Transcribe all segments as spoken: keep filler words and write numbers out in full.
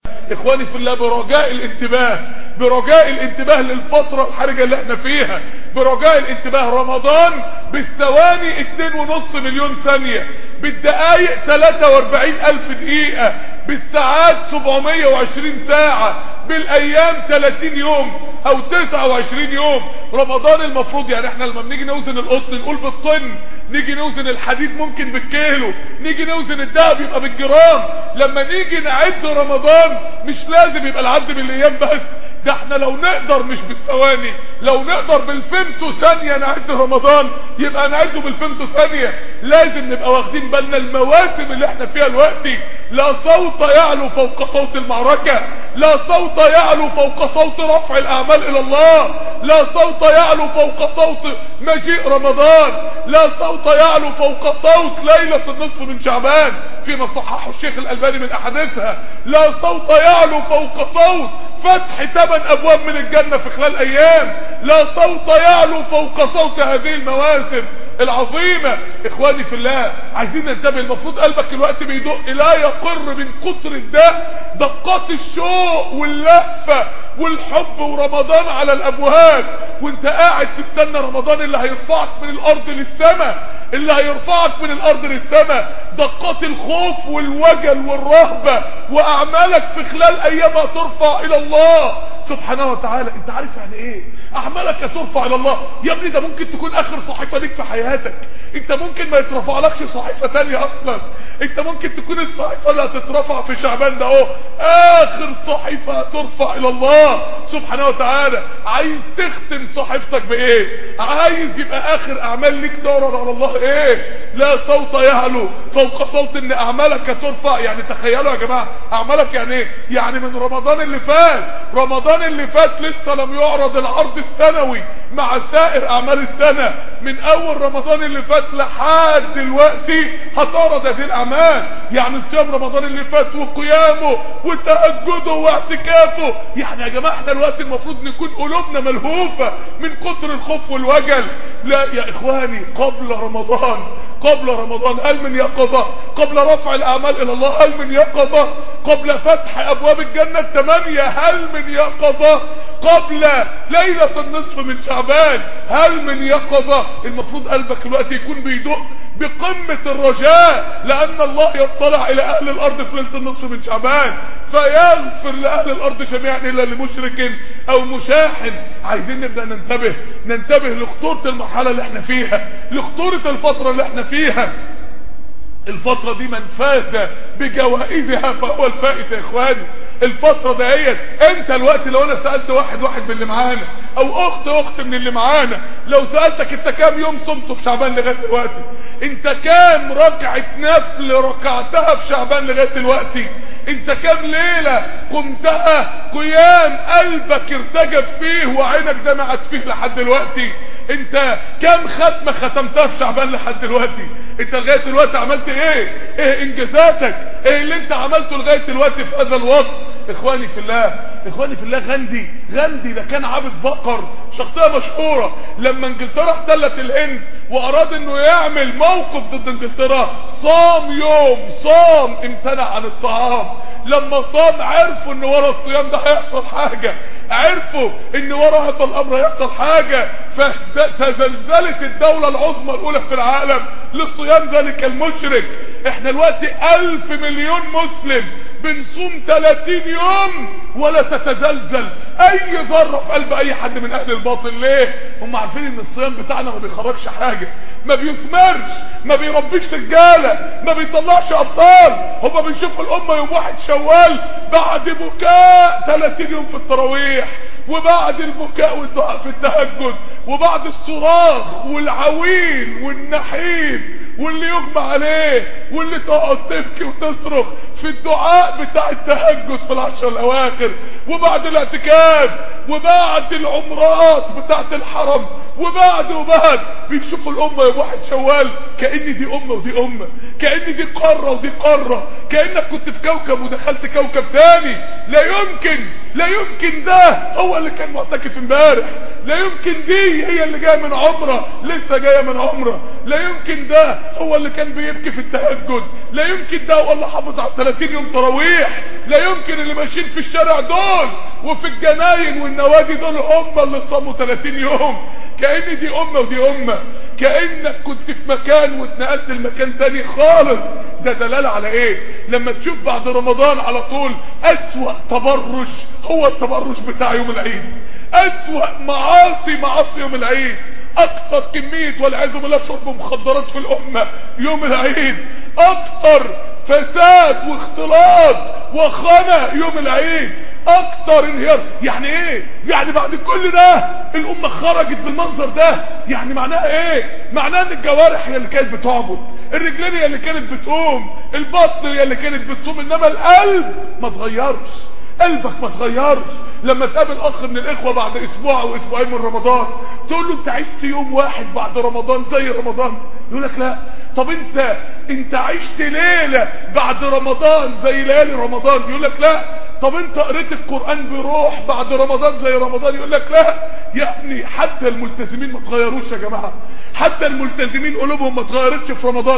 اخواني في الله، برجاء الانتباه، برجاء الانتباه للفترة الحرجة اللي احنا فيها، برجاء الانتباه. رمضان بالثواني اتنين ونص مليون ثانية، بالدقايق تلاتة واربعين الف دقيقة، بالساعات سبعمية وعشرين ساعة، بالايام تلاتين يوم او تسعة وعشرين يوم. رمضان المفروض يعني احنا لما بنيجي نوزن القطن نقول بالطن، نيجي نوزن الحديد ممكن بالكيلو، نيجي نوزن الدهب يبقى بالجرام. لما نيجي نعد رمضان مش لازم يبقى العد بالايام بس، ده احنا لو نقدر مش بالثواني، لو نقدر بالفيمتو ثانية نعد رمضان يبقى نعده بالفيمتو ثانية. لازم نبقى واخدين بالنا المواسم اللي احنا فيها دلوقتي لا صوت يعلو فوق صوت المعركة، لا صوت يعلو فوق صوت رفع الاعمال الى الله، لا صوت يعلو فوق صوت مجيء رمضان، لا صوت يعلو فوق صوت ليلة النصف من شعبان فيما صححه الشيخ الألباني من احاديثها، لا صوت يعلو فوق صوت فتح ثمان ابواب من الجنة في خلال ايام، لا صوت يعلو فوق صوت هذه المواسم العظيمة. اخواني في الله، عايزين ننتبه. المفروض قلبك الوقت بيدق لا يقر من كتر الدق، دقات الشوق واللهفة والحب، ورمضان على الابواب وانت قاعد تستنى رمضان اللي هيرفعك من الارض للسماء، اللي هيرفعك من الارض للسماء. دقات الخوف والوجل والرهبة، واعمالك في خلال ايامها ترفع الى الله سبحانه وتعالى. انت عارف يعني ايه اعمالك ترفع الى الله؟ يا ابني ده ممكن تكون اخر صحيفة ليك في حياتك، انت ممكن ما يترفع لكش صحيفة تانية اصلا، انت ممكن تكون الصحيفة اللي هتترفع في شعبان ده اهو اخر صحيفة ترفع الى الله سبحانه وتعالى. عايز تختم صحيفتك بايه؟ عايز يبقى اخر اعمال ليك تعرض على الله ايه؟ لا صوت يعلو فوق صوت ان اعمالك ترفع. يعني تخيلوا يا جماعة اعمالك يعني ايه؟ يعني من رمضان اللي فات، رمضان اللي فات لسه لم يعرض العرض السنوي مع سائر اعمال السنة، من اول رمضان اللي فات لحد دلوقتي هتعرض هذه الاعمال. يعني صيام رمضان اللي فات وقيامه وتهجده واعتكافه. يعني يا جماعة احنا الوقت المفروض نكون قلوبنا ملهوفة من كتر الخوف والوجل. لا يا اخواني، قبل رمضان، قبل رمضان هل من يقظة؟ قبل رفع الاعمال الى الله هل من يقظة؟ قبل فتح ابواب الجنة الثمانية هل من يقظة؟ قبل ليلة النصف من شعبان هل من يقظة؟ المفروض قلبك الوقت يكون بيدق بقمة الرجاء، لان الله يطلع الى اهل الارض في ليلة النصف من شعبان فيغفر لاهل الارض جميعا الا لمشرك او مشاحن. عايزين نبدأ ننتبه، ننتبه لخطورة المرحلة اللي احنا فيها، لخطورة الفترة اللي احنا فيها. الفترة دي من فاز بجوائزها فهو الفائز يا اخواني. الفترة دهيت انت الوقت لو انا سألت واحد واحد من اللي معانا او اخت اخت من اللي معانا، لو سألتك انت كام يوم صمته في شعبان لغاية دلوقتي؟ انت كام ركعة نفل ركعتها في شعبان لغاية دلوقتي؟ انت كام ليلة قمتها قيام قلبك ارتجف فيه وعينك دمعت فيه لحد دلوقتي؟ انت كام ختمة ختمتها في شعبان لحد دلوقتي؟ انت لغاية دلوقتي عملت ايه؟ ايه انجازاتك؟ ايه اللي انت عملته لغاية دلوقتي في هذا الوقت؟ اخواني في الله، اخواني في الله، غاندي غاندي ده كان عابد بقر، شخصية مشهورة. لما انجلترا احتلت الهند واراد انه يعمل موقف ضد انجلترا، صام يوم، صام، امتنع عن الطعام. لما صام عرفوا ان ورا الصيام ده هيحصل حاجة، عرفوا ان ورا هذا الامر هيحصل حاجة، فتزلزلت الدولة العظمى الاولى في العالم لصيام ذلك المشرك. احنا دلوقتي الف مليون مسلم بنصوم تلاتين يوم ولا تتزلزل اي ذرة في قلب اي حد من اهل الباطل. ليه؟ هم عارفين ان الصيام بتاعنا ما بيخرجش حاجة، ما بيثمرش، ما بيربيش رجالة، ما بيطلعش ابطال. هم بيشوفوا الامة يوم واحد شوال بعد بكاء تلاتين يوم في التراويح، وبعد البكاء والدعاء في التهجد، وبعد الصراخ والعويل والنحيب واللي يغمى عليه واللي تقعد تبكي وتصرخ في الدعاء بتاع التهجد في العشر الاواخر، وبعد الاعتكاف، وبعد العمرات بتاعت الحرم، وبعد وبعد بيشوفوا الامة يوم واحد شوال كأن دي امة ودي امة، كأن دي قارة ودي قارة، كأنك كنت في كوكب ودخلت كوكب تاني. لا يمكن لا يمكن ده هو اللي كان معتكف امبارح، لا يمكن دي هي اللي جايه من عمره لسه جايه من عمره، لا يمكن ده هو اللي كان بيبكي في التهجد، لا يمكن ده هو اللي حافظ على ثلاثين يوم تراويح، لا يمكن اللي ماشيين في الشارع دول وفي الجناين والنوادي دول هم اللي صاموا ثلاثين يوم. كأن دي امه ودي امه، كأنك كنت في مكان واتنقلت لمكان تاني خالص. ده دلالة على ايه؟ لما تشوف بعد رمضان على طول اسوأ تبرج هو التبرج بتاع يوم العيد، اسوأ معاصي معاصي يوم العيد، اكتر كمية والعياذ بالله شرب مخدرات في الامة يوم العيد، اكتر فساد واختلاط وخنا يوم العيد، اكتر انهيار. يعني ايه؟ يعني بعد كل ده الامة خرجت بالمنظر ده، يعني معناها ايه؟ معناها ان الجوارح هي اللي كانت بتعبد، الرجلين هي اللي كانت بتقوم، البطن هي اللي كانت بتصوم، انما القلب ما اتغيرش، قلبك ما اتغيرش. لما تقابل اخ من الاخوة بعد اسبوع او اسبوعين من رمضان تقول له انت عشت يوم واحد بعد رمضان زي رمضان؟ يقول لك لا. طب انت انت عشت ليلة بعد رمضان زي ليالي رمضان؟ يقول لك لا. طب انت قريت القرآن بروح بعد رمضان زي رمضان؟ يقول لك لا. يعني حتى الملتزمين ما اتغيروش يا جماعة، حتى الملتزمين قلوبهم ما اتغيرتش في رمضان،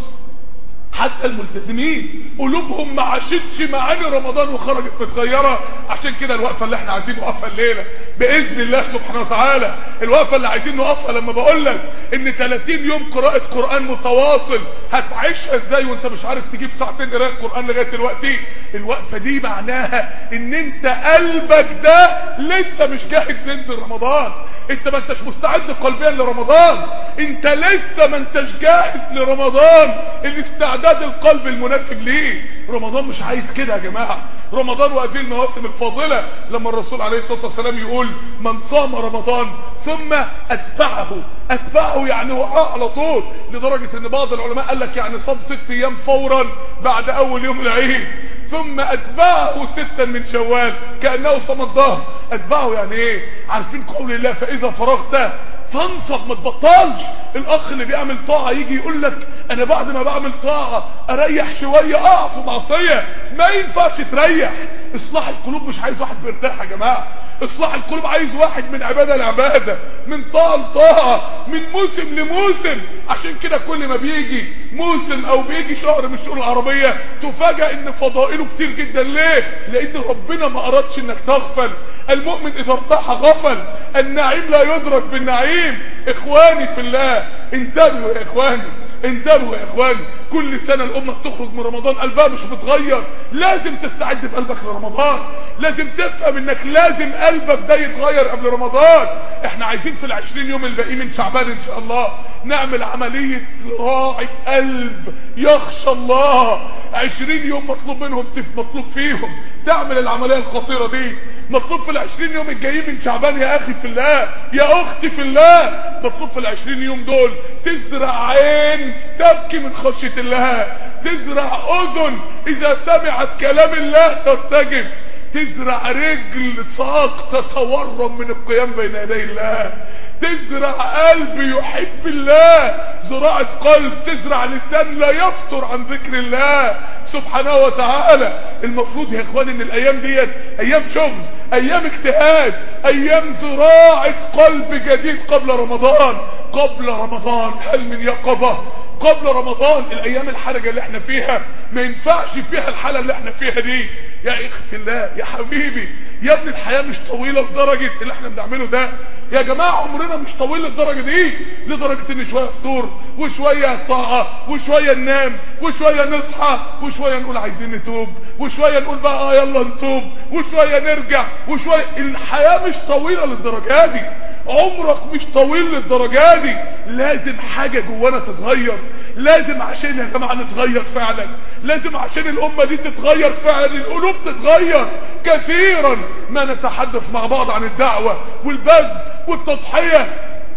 حتى الملتزمين قلوبهم ما عاشتش معاني رمضان وخرجت متغيره. عشان كده الوقفه اللي احنا عايزين نوقفها الليله باذن الله سبحانه وتعالى، الوقفه اللي عايزين نوقفها لما بقول لك ان ثلاثين يوم قراءه قران متواصل هتعيشها ازاي وانت مش عارف تجيب ساعتين قراءه قران لغايه دلوقتي؟ الوقفه دي معناها ان انت قلبك ده لسه مش جاهز ينزل رمضان، انت ما انتش مستعد قلبيا لرمضان، انت لسه ما انتش جاهز لرمضان الاستعداد القلب المناسب ليه. رمضان مش عايز كده يا جماعة، رمضان وهذه المواسم الفاضلة لما الرسول عليه الصلاة والسلام يقول من صام رمضان ثم اتبعه، اتبعه يعني وقع على طول، لدرجة ان بعض العلماء قال لك يعني صام ست ايام فورا بعد اول يوم العيد، ثم اتبعه ستا من شوال كأنه صام الظهر. اتبعه يعني ايه؟ عارفين قول الله فاذا فرغت فانصب، ما تبطلش. الاخ اللي بيعمل طاعة يجي يقول لك انا بعد ما بعمل طاعة اريح شوية اقع في معصية، ما ينفعش تريح. اصلاح القلوب مش عايز واحد بيرتاح يا جماعة، اصلاح القلوب عايز واحد من عبادة لعبادة، من طاعة لطاعة، من موسم لموسم. عشان كده كل ما بيجي موسم او بيجي شهر من الشهور العربية تفاجأ ان فضائله كتير جدا. ليه؟ لان ربنا ما ارادش انك تغفل. المؤمن اذا ارتاح غفل، النعيم لا يدرك بالنعيم. اخواني في الله انتبهوا يا اخواني، انتبهوا يا اخواني. كل سنة الامة بتخرج من رمضان قلبها مش بتغير، لازم تستعد بقلبك لرمضان، لازم تفهم انك لازم قلبك ده يتغير قبل رمضان. احنا عايزين في العشرين يوم الباقيين من شعبان ان شاء الله نعمل عملية راعي قلب يخشى الله. عشرين يوم مطلوب منهم مطلوب فيهم تعمل العملية الخطيرة دي. مطلوب في العشرين يوم الجايين من شعبان يا اخي في الله، يا اختي في الله، مطلوب في العشرين يوم دول تزرع عين تبكي من خشية الله، تزرع اذن اذا سمعت كلام الله ترتجف، تزرع رجل ساق تتورم من القيام بين يدي الله، تزرع قلب يحب الله زراعة قلب، تزرع لسان لا يفتر عن ذكر الله سبحانه وتعالى. المفروض يا اخواني ان الايام ديت ايام شغل، ايام اجتهاد، ايام زراعة قلب جديد قبل رمضان. قبل رمضان هل من يقظة؟ قبل رمضان الايام الحرجة اللي احنا فيها ما ينفعش فيها الحالة اللي احنا فيها دي. يا اخي في الله يا حبيبي يا ابن الحياة مش طويلة لدرجة اللي احنا بنعمله ده يا جماعة، عمرنا مش طويل للدرجة دي، لدرجة ان شوية فطور وشوية طاعة وشوية ننام وشوية نصحى وشوية نقول عايزين نتوب وشوية نقول بقى اه يلا نتوب وشوية نرجع وشوية. الحياة مش طويلة للدرجة دي، عمرك مش طويل للدرجة دي. لازم حاجة جوانا تتغير، لازم عشان يا جماعة نتغير فعلا، لازم عشان الامة دي تتغير فعلا، القلوب تتغير. كثيرا ما نتحدث مع بعض عن الدعوة والبذل والتضحية،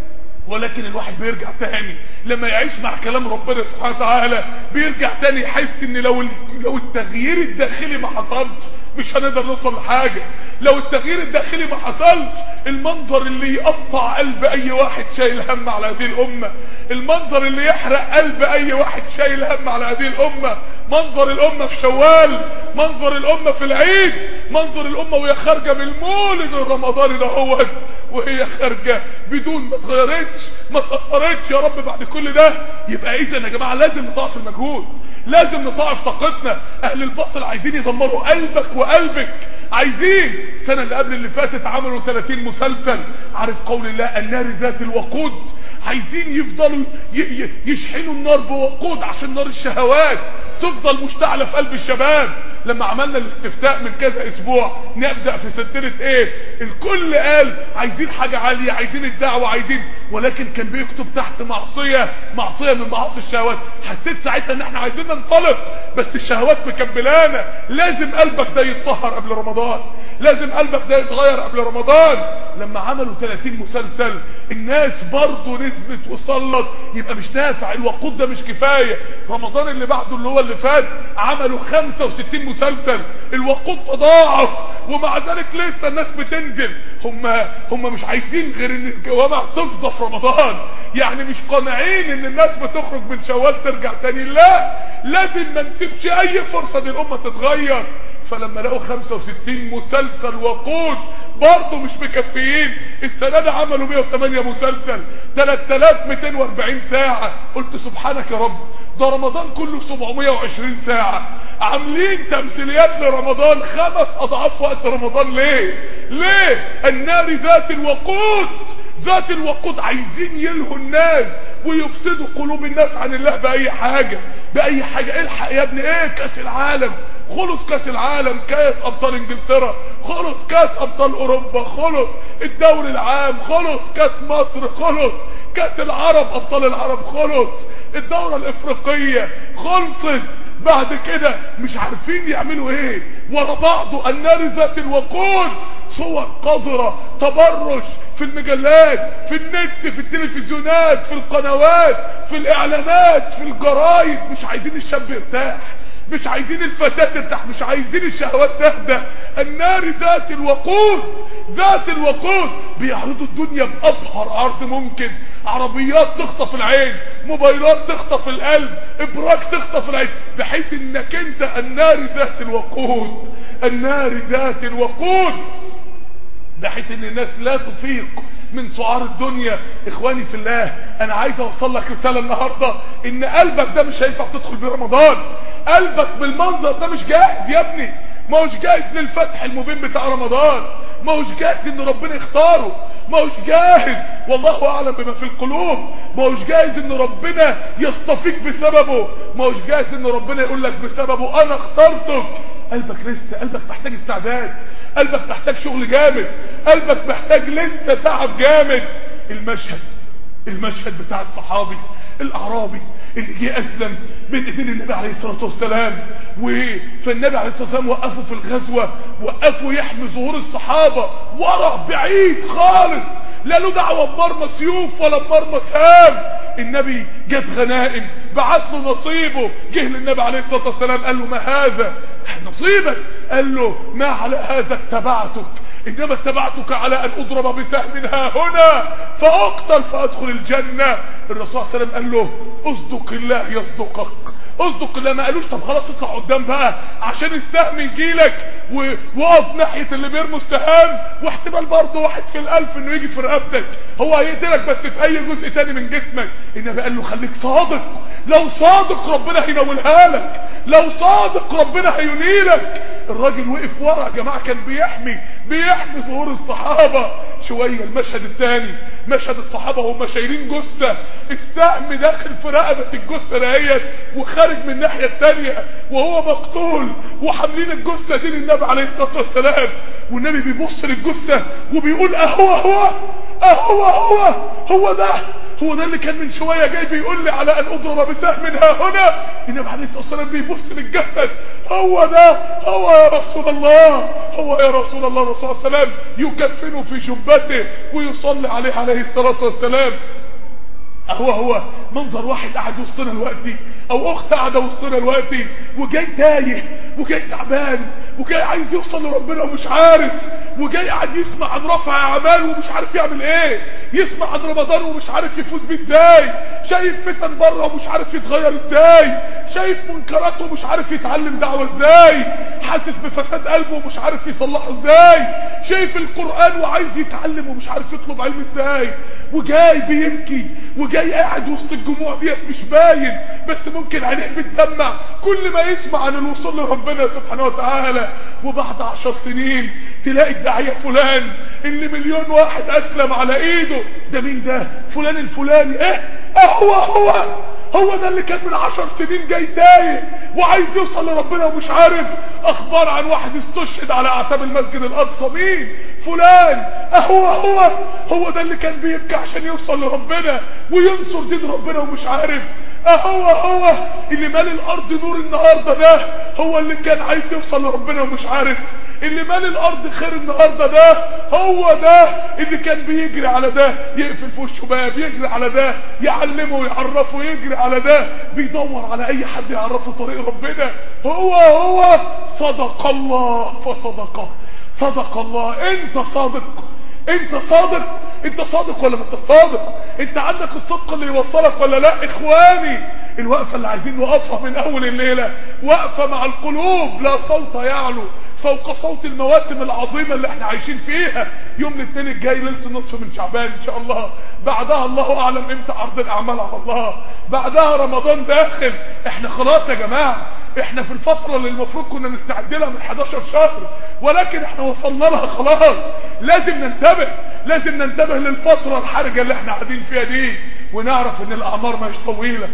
ولكن الواحد بيرجع تاني لما يعيش مع كلام ربنا سبحانه وتعالى، بيرجع تاني يحس ان لو لو التغيير الداخلي ما حصلش مش هنقدر نوصل لحاجة. لو التغيير الداخلي ما حصلش، المنظر اللي يقطع قلب اي واحد شايل هم على هذه الامة، المنظر اللي يحرق قلب اي واحد شايل هم على هذه الامة، منظر الامة في شوال، منظر الامة في العيد، منظر الامة وهي خارجة من المولد الرمضاني دهوت، وهي خارجة بدون ما اتغيرتش ما اتأثرتش. يا رب بعد كل ده يبقى اذا يا جماعة لازم نضاعف المجهود، لازم نضاعف طاقتنا. اهل الباطل عايزين يدمروا قلبك وقلبك، عايزين. السنة اللي قبل اللي فاتت عملوا ثلاثين مسلسل. عارف قول الله النار ذات الوقود؟ عايزين يفضلوا يشحنوا النار بوقود عشان نار الشهوات تفضل مشتعلة في قلب الشباب. لما عملنا الاستفتاء من كذا اسبوع نبدأ في سلسلة ايه، الكل قال عايزين حاجة عالية، عايزين الدعوة، عايزين، ولكن كان بيكتب تحت معصية، معصية من معاصي الشهوات. حسيت ساعتها ان احنا عايزين ننطلق، بس الشهوات مكبلانا. لازم قلبك ده يتطهر قبل رمضان، لازم قلبك ده يتغير قبل رمضان. لما عملوا ثلاثين مسلسل الناس برضو نزلت وصلت، يبقى مش نافع، الوقود ده مش كفاية. رمضان اللي بعده اللي هو اللي فات عملوا خمسة وستين مسلسل، الوقود تضاعف، ومع ذلك لسه الناس بتنزل. هم هم مش عايزين غير ان الجوامع تفضى في رمضان، يعني مش قانعين ان الناس بتخرج من شوال ترجع تاني. لا، لازم ما نسيبش اي فرصة ان الامة تتغير. فلما لقوا خمسة وستين مسلسل وقود برضه مش مكفيين، السنة دي عملوا مئة وثمانية مسلسل ثلاثة آلاف ومئتين وأربعين ساعة. قلت سبحانك يا رب، ده رمضان كله سبعمئة وعشرين ساعة، عاملين تمثيليات لرمضان خمس اضعاف وقت رمضان. ليه؟ ليه؟ النار ذات الوقود، ذات الوقود عايزين يلهوا الناس ويفسدوا قلوب الناس عن الله بأي حاجة، بأي حاجة. الحق يا ابني، ايه كاس العالم؟ خلص كاس العالم، كاس ابطال انجلترا خلص، كاس ابطال اوروبا خلص، الدوري العام خلص، كاس مصر خلص، كاس العرب ابطال العرب خلص، الدورة الافريقية خلصت. بعد كده مش عارفين يعملوا ايه ورا بعضه. النار ذات الوقود، صور قذرة، تبرج في المجلات، في النت، في التلفزيونات، في القنوات، في الاعلانات، في الجرايد. مش عايزين الشاب يرتاح، مش عايزين الفتاة ترتاح، مش عايزين الشهوات تهدى. النار ذات الوقود، ذات الوقود. بيعرضوا الدنيا بأبهر عرض ممكن، عربيات تخطف العين، موبايلات تخطف القلب، ابراج تخطف العين، بحيث انك انت النار ذات الوقود، النار ذات الوقود، بحيث ان الناس لا تفيق من سعار الدنيا. اخواني في الله، انا عايز اوصل لك رسالة النهاردة، ان قلبك ده مش هينفع تدخل برمضان. قلبك بالمنظر ده مش جاهز يا ابني، ما هوش جاهز للفتح المبين بتاع رمضان، ما هوش جاهز ان ربنا يختاره، ما هوش جاهز، والله اعلم بما في القلوب، ما هوش جاهز ان ربنا يصطفيك بسببه، ما هوش جاهز ان ربنا يقول لك بسببه انا اخترتك. قلبك لسه، قلبك محتاج استعداد، قلبك محتاج شغل جامد، قلبك محتاج لسه تعب جامد. المشهد المشهد بتاع الصحابي الاعرابي اللي جه اسلم من ايدين النبي عليه الصلاه والسلام، فالنبي عليه الصلاه والسلام وقفوا في الغزوه، وقفوا يحمي ظهور الصحابه ورا بعيد خالص، لا له دعوه بمرمى سيوف ولا بمرمى سهام. النبي جت غنائم، بعت له نصيبه، جه للنبي عليه الصلاه والسلام قال له ما هذا نصيبك؟ قال له ما على هذا اتبعتك، انما اتبعتك على ان اضرب بسهم ها هنا فاقتل فادخل الجنه. الرسول صلى الله عليه وسلم قال له اصدق الله يصدقك، اصدق الله. ما قالوش طب خلاص اطلع قدام بقى عشان السهم يجيلك ووقف ناحيه اللي بيرموا السهام، واحتمال برضه واحد في الالف انه يجي في رقبتك، هو هيقتلك بس في اي جزء تاني من جسمك. النبي قال له خليك صادق، لو صادق ربنا هينولها لك، لو صادق ربنا هينيلك. الراجل وقف ورا يا جماعه، كان بيحمي بيحمي ظهور الصحابه. شويه المشهد الثاني، مشهد الصحابه وهم شايلين جثه، السهم داخل في رقبه الجثه دهيت وخارج من الناحيه الثانيه وهو مقتول، وحاملين الجثه دي للنبي عليه الصلاه والسلام، والنبي بيبص للجثه وبيقول اهو هو اهو هو هو ده هو ده اللي كان من شويه جاي بيقول لي على ان اضرب بسهم ها هنا. النبي عليه الصلاه والسلام بيبص للجسد، هو ده هو يا رسول الله، هو يا رسول الله. الرسول صلى الله عليه وسلم يكفنه في جبته ويصلي عليه عليه الصلاه والسلام. هو هو منظر واحد قاعد وسطنا دلوقتي، او اخت قاعده وسطنا دلوقتي وجاي تايه وجاي تعبان وجاي عايز يوصل لربنا ومش عارف، وجاي قاعد يسمع عن رفع اعمال ومش عارف يعمل ايه، يسمع عن رمضان ومش عارف يفوز بيه ازاي، شايف فتن بره ومش عارف يتغير ازاي، شايف منكرات ومش عارف يتعلم دعوه ازاي، حاسس بفساد قلبه ومش عارف يصلحه ازاي، شايف القرآن وعايز يتعلم ومش عارف يطلب علم ازاي، وجاي بيبكي وجاي قاعد وسط الجموع ديت مش باين بس ممكن عينيه بتدمع كل ما يسمع عن الوصول لربنا سبحانه وتعالى. وبعد عشر سنين تلاقي الداعية فلان اللي مليون واحد اسلم على ايده، ده مين ده؟ فلان الفلاني. ايه هو هو هو ده اللي كان من عشر سنين جاي تايه وعايز يوصل لربنا ومش عارف. اخبار عن واحد استشهد على اعتاب المسجد الاقصى، مين؟ فلان. هو هو هو ده اللي كان بيبكي عشان يوصل لربنا وينصر دين ربنا ومش عارف. هو هو اللي مال الارض نور النهارده، ده هو اللي كان عايز يوصل لربنا ومش عارف. اللي مال الارض خير النهارده، ده هو ده اللي كان بيجري على ده يقفل في وشه باب، يجري على ده يعلمه ويعرفه، يجري على ده بيدور على اي حد يعرفه طريق ربنا. هو هو صدق الله فصدقه، صدق الله. انت صادق، انت صادق، انت صادق ولا ما انت صادق؟ انت عندك الصدق اللي يوصلك ولا لا؟ اخواني الوقفه اللي عايزين نوقفها من اول الليله وقفه مع القلوب لا صوت يعلو فوق صوت المواسم العظيمه اللي احنا عايشين فيها. يوم الاثنين الجاي ليله النصف من شعبان ان شاء الله، بعدها الله اعلم امتى عرض الاعمال على الله، بعدها رمضان داخل. احنا خلاص يا جماعه، احنا في الفتره اللي المفروض كنا نستعد لها من حداشر شهر، ولكن احنا وصلنا لها خلاص. لازم ننتبه، لازم ننتبه للفتره الحرجه اللي احنا قاعدين فيها دي، ونعرف ان الاعمار مش طويله.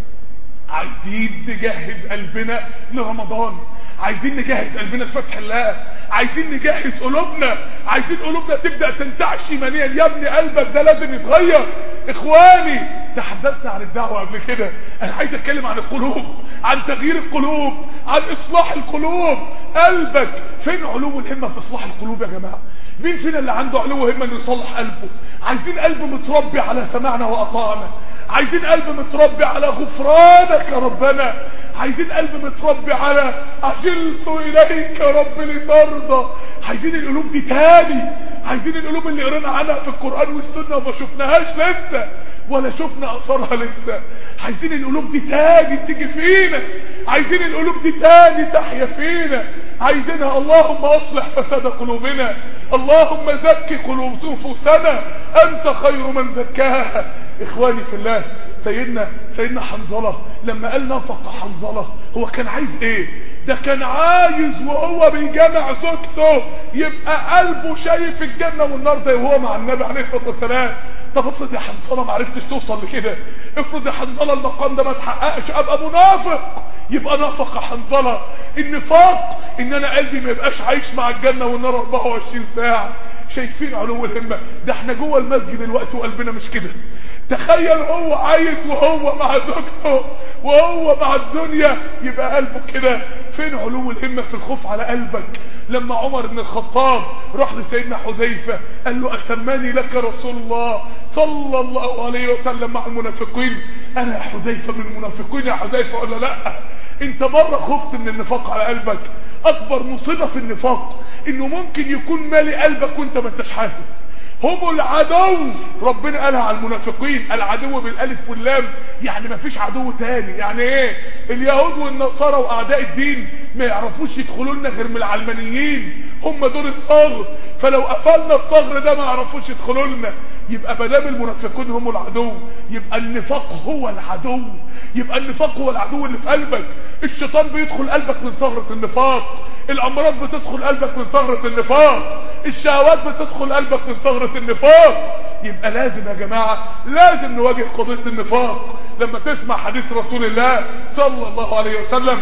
عايزين نجهز قلبنا لرمضان، عايزين نجهز قلبنا لفتح الله، عايزين نجهز قلوبنا، عايزين قلوبنا تبدأ تنتعش ايمانيا. يا ابني قلبك ده لازم يتغير. اخواني تحدثنا عن الدعوة قبل كده، انا عايز اتكلم عن القلوب، عن تغيير القلوب، عن اصلاح القلوب. قلبك فين؟ علو الهمة في اصلاح القلوب يا جماعة. مين فينا اللي عنده علو همة انه يصلح قلبه؟ عايزين قلب متربي على سمعنا واطاعنا، عايزين قلب متربي على غفرانك يا ربنا، عايزين قلب متربي على عجلت اليك يا رب لترضى. عايزين القلوب دي تاني، عايزين القلوب اللي قرينا عنها في القرآن والسنة وما شفناهاش لسه ولا شفنا اثرها لسه. عايزين القلوب دي تاني تيجي فينا، عايزين القلوب دي تاني تحيا فينا، عايزينها. اللهم اصلح فساد قلوبنا، اللهم زكي قلوب نفوسنا، انت خير من زكاها. اخواني في الله، سيدنا سيدنا حنظله لما قال نفق حنظله هو كان عايز ايه؟ ده كان عايز وهو بيجمع زوجته يبقى قلبه شايف الجنه والنار ده وهو مع النبي عليه الصلاه والسلام. طب افرض يا حنظله ما عرفتش توصل لكده، افرض يا حنظله المقام ده ما اتحققش، ابقى منافق. يبقى نفق حنظله. النفاق ان انا قلبي ما يبقاش عايش مع الجنه والنار اربعة وعشرين ساعه. شايفين علو الهمه؟ ده احنا جوه المسجد الوقت وقلبنا مش كده. تخيل هو عايز وهو مع زوجته وهو مع الدنيا يبقى قلبه كده. فين علو الهمة في الخوف على قلبك؟ لما عمر بن الخطاب راح لسيدنا حذيفة قال له أسماني لك رسول الله صلى الله عليه وسلم مع المنافقين؟ أنا يا حذيفة من المنافقين يا حذيفة ولا لا؟ انت مرة خفت من النفاق على قلبك؟ أكبر مصيبة في النفاق إنه ممكن يكون مالي قلبك وانت ما انتش حاسس. هم العدو، ربنا قالها على المنافقين، العدو بالالف واللام، يعني ما فيش عدو تاني. يعني ايه؟ اليهود والنصارى واعداء الدين ما يعرفوش يدخلوا لنا غير من العلمانيين، هم دول الثغر، فلو قفلنا الثغر ده ما يعرفوش يدخلوا لنا. يبقى مدام المنافقين هم العدو، يبقى النفاق هو العدو، يبقى النفاق هو العدو اللي في قلبك. الشيطان بيدخل قلبك من ثغرة النفاق، الامراض بتدخل قلبك من ثغرة النفاق، الشهوات بتدخل قلبك من ثغرة النفاق. يبقى لازم يا جماعة لازم نواجه قضية النفاق. لما تسمع حديث رسول الله صلى الله عليه وسلم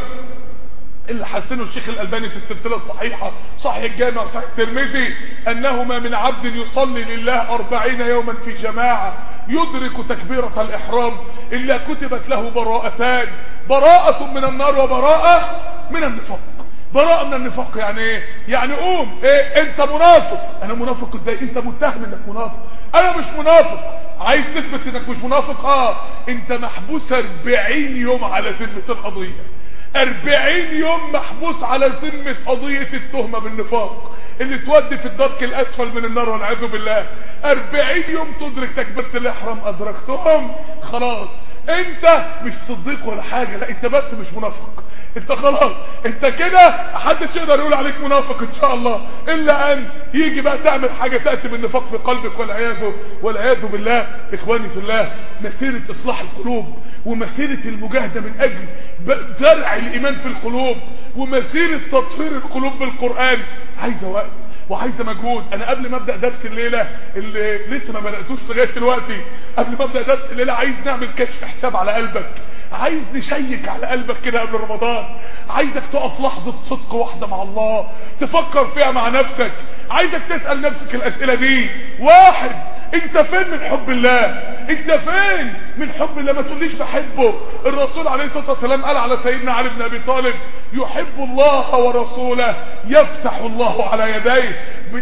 اللي حسنه الشيخ الألباني في السلسلة الصحيحة، صحيح الجامع وصحيح الترمذي، أنه ما من عبد يصلي لله أربعين يوما في جماعة يدرك تكبيرة الإحرام إلا كتبت له براءتان، براءة من النار وبراءة من النفاق. براءة من النفاق يعني ايه؟ يعني قوم ايه انت منافق. انا منافق ازاي؟ انت متهم انك منافق. انا مش منافق. عايز تثبت انك مش منافق؟ اه انت محبوس اربعين يوم على ذمة القضية. اربعين يوم محبوس على ذمة قضية التهمة بالنفاق اللي تودي في الدرك الاسفل من النار والعياذ بالله. اربعين يوم تدرك تكبيرة الاحرام، ادركتهم خلاص انت مش صديق ولا حاجة، لا انت بس مش منافق. انت خلاص انت كده محدش يقدر يقول عليك منافق ان شاء الله، الا ان يجي بقى تعمل حاجة تأتي بالنفاق في قلبك والعياذ والعياذ بالله. اخواني في الله، مسيرة اصلاح القلوب ومسيرة المجاهدة من اجل زرع الايمان في القلوب ومسيرة تطهير القلوب بالقرآن عايزة وقت وعايزه مجهود. انا قبل ما ابدا درس الليله اللي لسه ما بداتوش لغايه دلوقتي، قبل ما ابدا درس الليله عايز نعمل كشف حساب على قلبك، عايز نشيك على قلبك كده قبل رمضان، عايزك تقف لحظه صدق واحده مع الله تفكر فيها مع نفسك، عايزك تسال نفسك الاسئله دي. واحد، انت فين من حب الله؟ انت فين من حب الله؟ ما تقوليش بحبه. الرسول عليه الصلاه والسلام قال على سيدنا علي بن ابي طالب يحب الله ورسوله يفتح الله على يديه.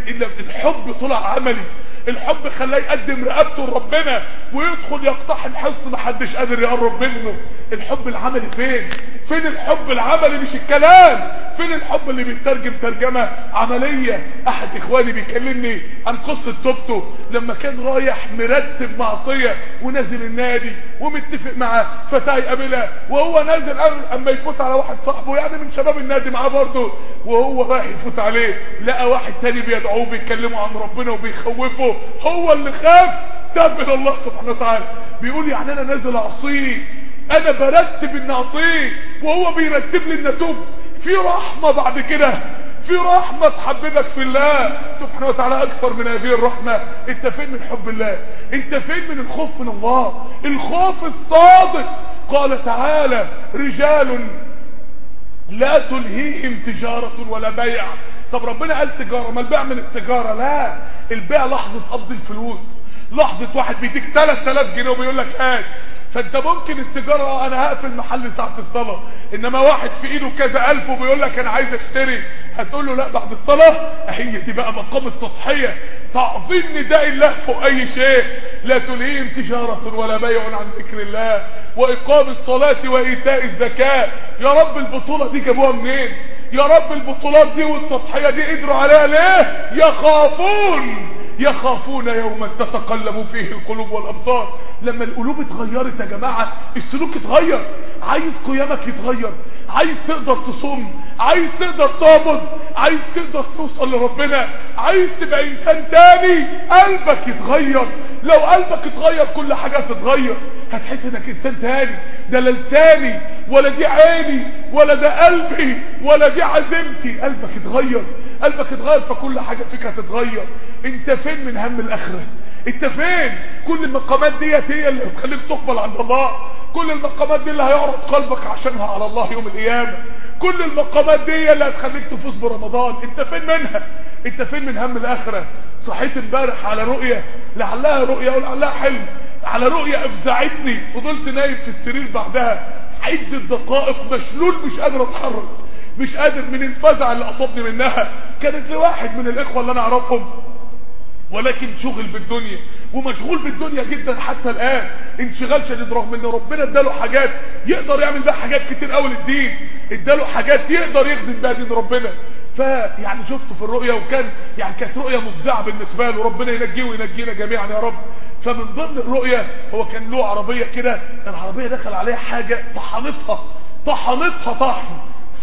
الحب طلع عملي، الحب خلاه يقدم رقبته لربنا ويدخل يقتحم حصن محدش قادر يقرب منه. الحب العملي فين؟ فين الحب العملي مش الكلام؟ فين الحب اللي بيترجم ترجمة عملية؟ احد اخواني بيكلمني عن قصة توبته لما كان رايح مرتب معصية ونازل النادي ومتفق مع فتاة يقابلها، وهو نازل اما يفوت على واحد صاحبه يعني من شباب النادي معاه برضه، وهو رايح يفوت عليه لقى واحد تاني بيدعوه بيكلمه عن ربنا وبيخوفه، هو اللي خاف تاب الى الله سبحانه وتعالى. بيقول يعني انا نازل اعصيه، انا برتب ان اعصيه وهو بيرتب لي ان اتوب. في رحمه بعد كده، في رحمه تحببك في الله سبحانه وتعالى اكثر من هذه الرحمه. انت فين من حب الله؟ انت فين من الخوف من الله؟ الخوف الصادق. قال تعالى رجال لا تلهيهم تجاره ولا بيع. طب ربنا قال تجاره، ما البيع من التجاره؟ لا، البيع لحظه قبض الفلوس، لحظه واحد بيديك ثلاثة آلاف جنيه وبيقول لك هات. فانت ممكن التجاره انا هقفل محل ساعه الصلاه، انما واحد في ايده كذا الف وبيقول لك انا عايز اشتري، هتقول له لا بعد الصلاه. هي دي بقى مقام التضحيه، تعظيم نداء الله فوق اي شيء. لا تلهيهم تجاره ولا بيع عن ذكر الله واقام الصلاه وايتاء الزكاه. يا رب البطوله دي جابوها منين؟ يا رب البطولات دي والتضحيه دي قدروا عليها ليه؟ يخافون يخافون يوما تتقلب فيه القلوب والابصار. لما القلوب اتغيرت يا جماعه السلوك اتغير. عايز قيامك يتغير، عايز تقدر تصوم، عايز تقدر تقبض، عايز تقدر توصل لربنا، عايز تبقى انسان تاني، قلبك يتغير. لو قلبك اتغير كل حاجه هتتغير، هتحس انك انسان تاني. ده لا لساني ولا دي عيني ولا ده قلبي ولا دي عزيمتي، قلبك اتغير، قلبك اتغير فكل حاجه فيك هتتغير. انت فين من هم الاخره؟ انت فين؟ كل المقامات ديت هي اللي هتخليك تقبل عند الله، كل المقامات دي اللي هيعرض قلبك عشانها على الله يوم القيامه، كل المقامات دي هي اللي هتخليك تفوز برمضان. انت فين منها؟ انت فين من هم الاخره؟ صحيت امبارح على رؤيه لعلها رؤيه ولعلها حلم، على رؤيه افزعتني، فضلت نايم في السرير بعدها عدة دقائق مشلول مش قادر اتحرك، مش قادر من الفزع اللي اصابني منها. كانت لواحد من الاخوه اللي انا اعرفهم ولكن شغل بالدنيا ومشغول بالدنيا جدا حتى الان، انشغال شديد، رغم ان ربنا اداله حاجات يقدر يعمل بها حاجات كتير قوي للدين، اداله حاجات يقدر يخدم بها دين ربنا. فيعني شفته في الرؤيا وكان يعني كانت رؤيه مفزعه بالنسبه له، ربنا ينجيه وينجينا جميعا يا رب. فمن ضمن الرؤيا هو كان له عربيه كده، العربيه دخل عليها حاجه طحنتها طحنتها طحن،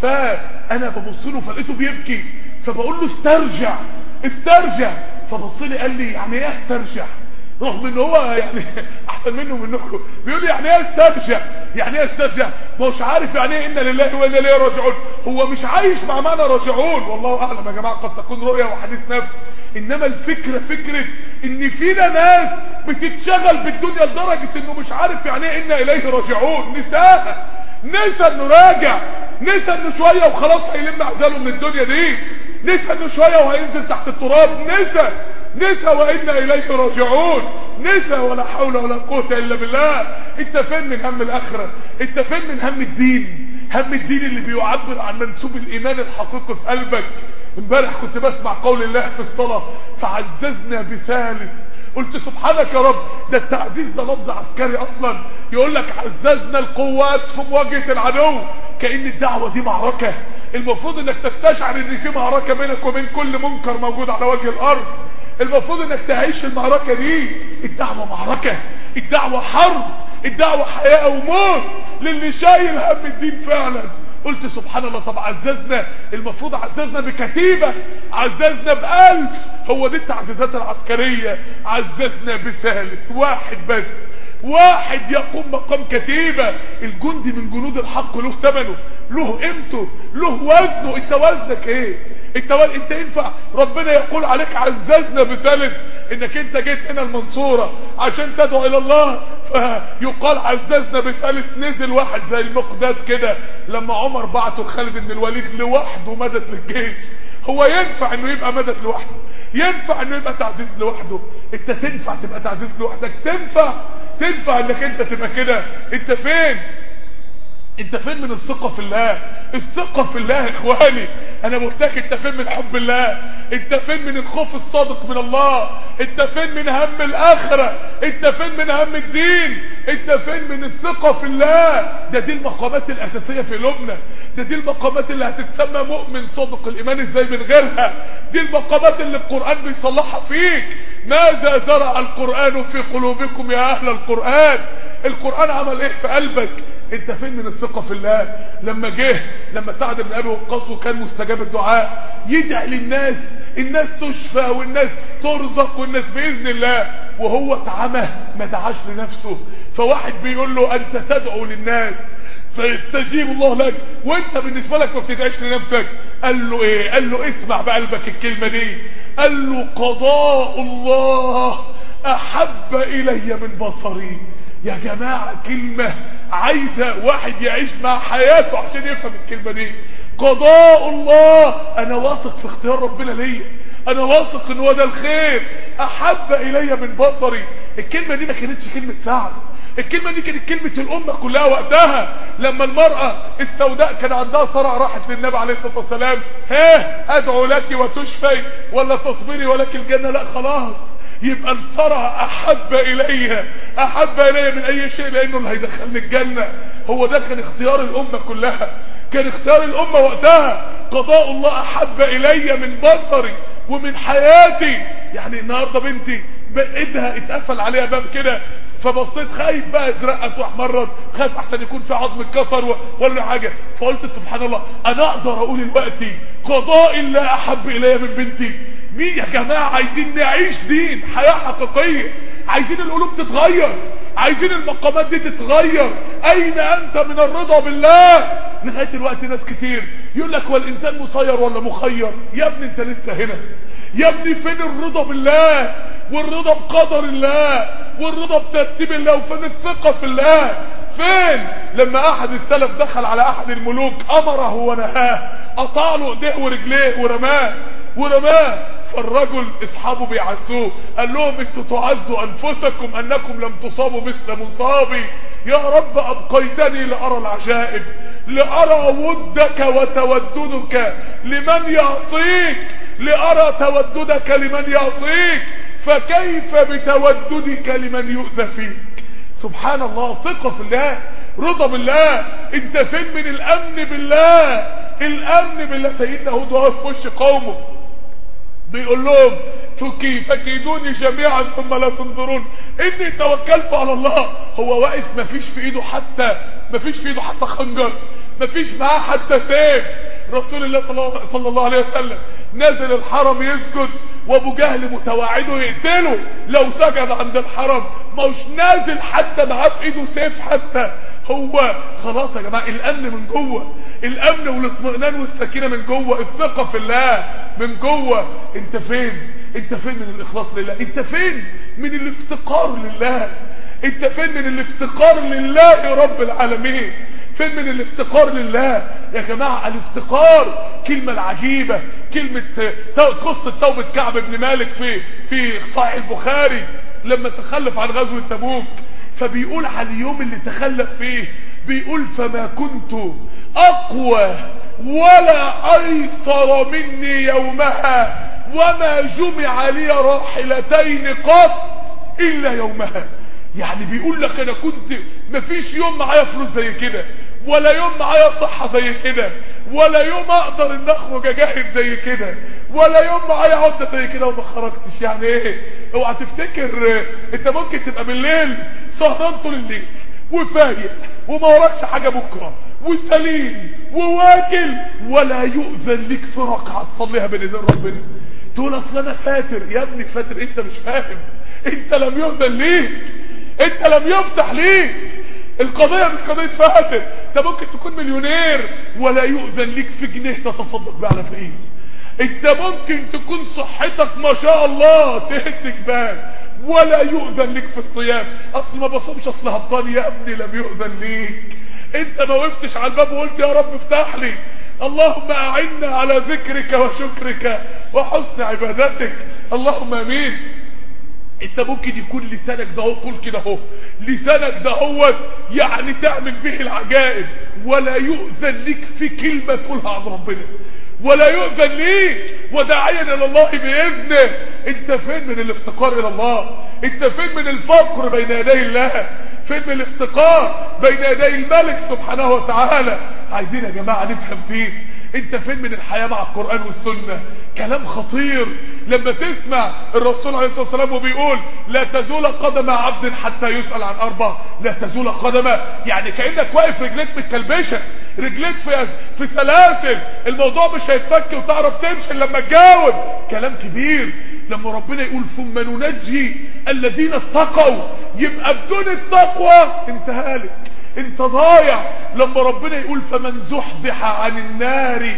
فانا ببص له فلقيته بيبكي، فبقول له استرجع استرجع، فبص لي قال لي يعني ايه استرجع؟ رغم ان هو يعني احسن منه منكم، بيقول لي يعني ايه استرجع؟ يعني ايه استرجع؟ ما هوش عارف يعني ايه ان لله وانا اليه راجعون، هو مش عايش مع معنى راجعون. والله اعلم يا جماعه، قد تكون رؤيه وحديث نفس، انما الفكره فكره ان فينا ناس بتتشغل بالدنيا لدرجه انه مش عارف يعني ايه ان اليه راجعون، نساها، نسى انه راجع، نسى انه شويه وخلاص هيلم اعزاله من الدنيا دي، نسى انه شويه وهينزل تحت التراب، نسى نسى وإنا إليه راجعون، نسى ولا حول ولا قوة إلا بالله. انت فين من هم الآخرة؟ انت فين من هم الدين؟ هم الدين اللي بيعبر عن منسوب الايمان الحقيقي في قلبك. امبارح كنت بسمع قول الله في الصلاة فعززنا بثالث، قلت سبحانك يا رب، ده التعزيز ده لفظ عسكري اصلا، يقول لك عززنا القوات في مواجهة العدو، كأن الدعوة دي معركة. المفروض انك تستشعر ان في معركة بينك وبين كل منكر موجود على وجه الارض. المفروض انك تعيش المعركة دي. الدعوة معركة، الدعوة حرب، الدعوة حياة وموت للي شايل هم الدين فعلا. قلت سبحان الله، طب عززنا، المفروض عززنا بكتيبة، عززنا بألف، هو دي التعزيزات العسكرية. عززنا بثالث، واحد بس، واحد يقوم مقام كتيبة. الجندي من جنود الحق له ثمنه، له قيمته، له وزنه. انت وزنك ايه؟ انت و... انت ينفع ربنا يقول عليك عززنا بثالث انك انت جيت هنا المنصورة عشان تدعو الى الله فيقال عززنا بثالث؟ نزل واحد زي المقداد كده لما عمر بعته خالد بن الوليد لوحده مدد للجيش، هو ينفع انه يبقى مدد لوحده؟ ينفع انه يبقى تعزيز لوحده؟ انت تنفع تبقى تعزيز لوحدك؟ تنفع تنفع انك انت تبقى كده؟ انت فين؟ انت فين من الثقة في الله؟ الثقة في الله يا اخواني، انا محتاج. انت فين من حب الله؟ انت فين من الخوف الصادق من الله؟ انت فين من هم الاخرة؟ انت فين من هم الدين؟ انت فين من الثقة في الله؟ ده دي المقامات الاساسية في قلوبنا، ده دي المقامات اللي هتتسمى مؤمن صادق الايمان ازاي من غيرها. دي المقامات اللي القرآن بيصلحها فيك. ماذا زرع القرآن في قلوبكم يا اهل القرآن؟ القرآن عمل ايه في قلبك؟ انت فين من الثقة في الله؟ لما جه لما سعد بن ابي وقاص وكان مستجاب الدعاء يدعي للناس، الناس تشفى والناس ترزق والناس باذن الله، وهو اتعمى ما دعاش لنفسه. فواحد بيقول له انت تدعو للناس فيستجيب الله لك وانت بالنسبة لك ما بتدعيش لنفسك. قال له ايه؟ قال له اسمع بقلبك الكلمة دي، قال له قضاء الله احب الي من بصري. يا جماعة كلمة عايزة واحد يعيش مع حياته عشان يفهم الكلمة دي. قضاء الله، انا واثق في اختيار ربنا ليا، انا واثق ان هو ده الخير، احب الي من بصري. الكلمة دي ما كانتش كلمة سعد، الكلمة دي كانت كلمة الامة كلها وقتها. لما المرأة السوداء كان عندها صرع راحت للنبي عليه الصلاة والسلام، ها ادعو لك وتشفي ولا تصبري ولك الجنة؟ لا خلاص، يبقى الصرع احب الي احب الي من اي شيء لانه اللي هيدخلني الجنة. هو ده كان اختيار الامة كلها، كان اختيار الامة وقتها. قضاء الله احب الي من بصري ومن حياتي. يعني النهاردة بنتي ايدها اتقفل عليها باب كده، فبصيت خايف بقى ازرقت واحمرت، خايف احسن يكون في عظم اتكسر ولا حاجه، فقلت سبحان الله انا اقدر اقول دلوقتي قضاء الله احب الي من بنتي. مين يا جماعه؟ عايزين نعيش دين، حياه حقيقيه، عايزين القلوب تتغير، عايزين المقامات دي تتغير. اين انت من الرضا بالله؟ لغايه دلوقتي ناس كتير يقول لك هو الانسان مسير ولا مخير؟ يا ابني انت لسه هنا يا ابني. فين الرضا بالله والرضا بقدر الله والرضا بترتيب الله؟ وفين الثقة في الله؟ فين؟ لما احد السلف دخل على احد الملوك امره ونهاه، قطع له ايديه ورجليه ورماه ورماه فالرجل اصحابه بيعزوه، قال لهم انتوا تعزوا انفسكم انكم لم تصابوا مثل مصابي. يا رب ابقيتني لارى العجائب، لارى ودك وتوددك لمن يعصيك، لارى توددك لمن يعصيك، فكيف بتوددك لمن يؤذى فيك؟ سبحان الله. ثقة في الله، رضا بالله. انت فين من الامن بالله؟ الامن بالله. سيدنا هود واقف في وش قومه بيقول لهم فكيدوني جميعا ثم لا تنظرون اني توكلت على الله. هو واقف مفيش في ايده حتى مفيش في ايده حتى خنجر، مفيش معاه حتى سيف. رسول الله صلى الله عليه وسلم نازل الحرم يسجد وابو جهل متواعده يقتله لو سجد عند الحرم، مش نازل حتى معاه في ايده سيف حتى. هو خلاص يا جماعه الامن من جوه، الامن والاطمئنان والسكينه من جوه، الثقه في الله من جوه. انت فين؟ انت فين من الاخلاص لله؟ انت فين من الافتقار لله؟ انت فين من الافتقار لله رب العالمين؟ فين من الافتقار لله يا جماعة؟ الافتقار كلمة العجيبة، كلمة قصة توبة كعب بن مالك في في صحيح البخاري لما تخلف عن غزوة تبوك، فبيقول على اليوم اللي تخلف فيه بيقول فما كنت اقوى ولا ايسر مني يومها وما جمع لي راحلتين قط الا يومها. يعني بيقول لك انا كنت مفيش يوم معايا فلوس زي كده، ولا يوم معايا صحة زي كده، ولا يوم اقدر ان اخرج اجاهد زي كده، ولا يوم معايا عدة زي كده وما خرجتش. يعني ايه؟ اوعى تفتكر انت ممكن تبقى بالليل سهران طول الليل وفايق وما وراكش حاجة بكرة وسليم وواكل، ولا يؤذن لك في ركعة تصليها بين ايدين ربنا. تقول اصل انا فاتر. يا ابني فاتر؟ انت مش فاهم، انت لم يؤذن ليك، انت لم يفتح ليك. القضية مش قضية فاتر. انت ممكن تكون مليونير ولا يؤذن ليك في جنيه تتصدق بيه على فقير. انت ممكن تكون صحتك ما شاء الله تهدك بال ولا يؤذن لك في الصيام. اصل ما بصومش اصل هبطان. يا ابني لم يؤذن ليك. انت ما وقفتش على الباب وقلت يا رب افتح لي، اللهم اعنا على ذكرك وشكرك وحسن عبادتك، اللهم امين. انت ممكن يكون لسانك ده هو طول كده اهو، لسانك ده هو يعني تعمل به العجائب ولا يؤذن لك في كلمة تقولها عن ربنا، ولا يؤذن ليك وداعيا الى الله باذنه. انت فين من الافتقار الى الله؟ انت فين من الفقر بين يدي الله؟ فين من الافتقار بين يدي الملك سبحانه وتعالى؟ عايزين يا جماعة نفهم فيه. انت فين من الحياة مع القرآن والسنة؟ كلام خطير. لما تسمع الرسول عليه الصلاة والسلام وبيقول لا تزول قدم عبد حتى يسأل عن اربع، لا تزول قدم يعني كأنك واقف رجليك متكلبشة، رجليك في في سلاسل، الموضوع مش هيتفك وتعرف تمشي لما تجاوب. كلام كبير. لما ربنا يقول ثم ننجي الذين اتقوا، يبقى بدون التقوى انت هالك، انت ضايع. لما ربنا يقول فمن زحزح عن النار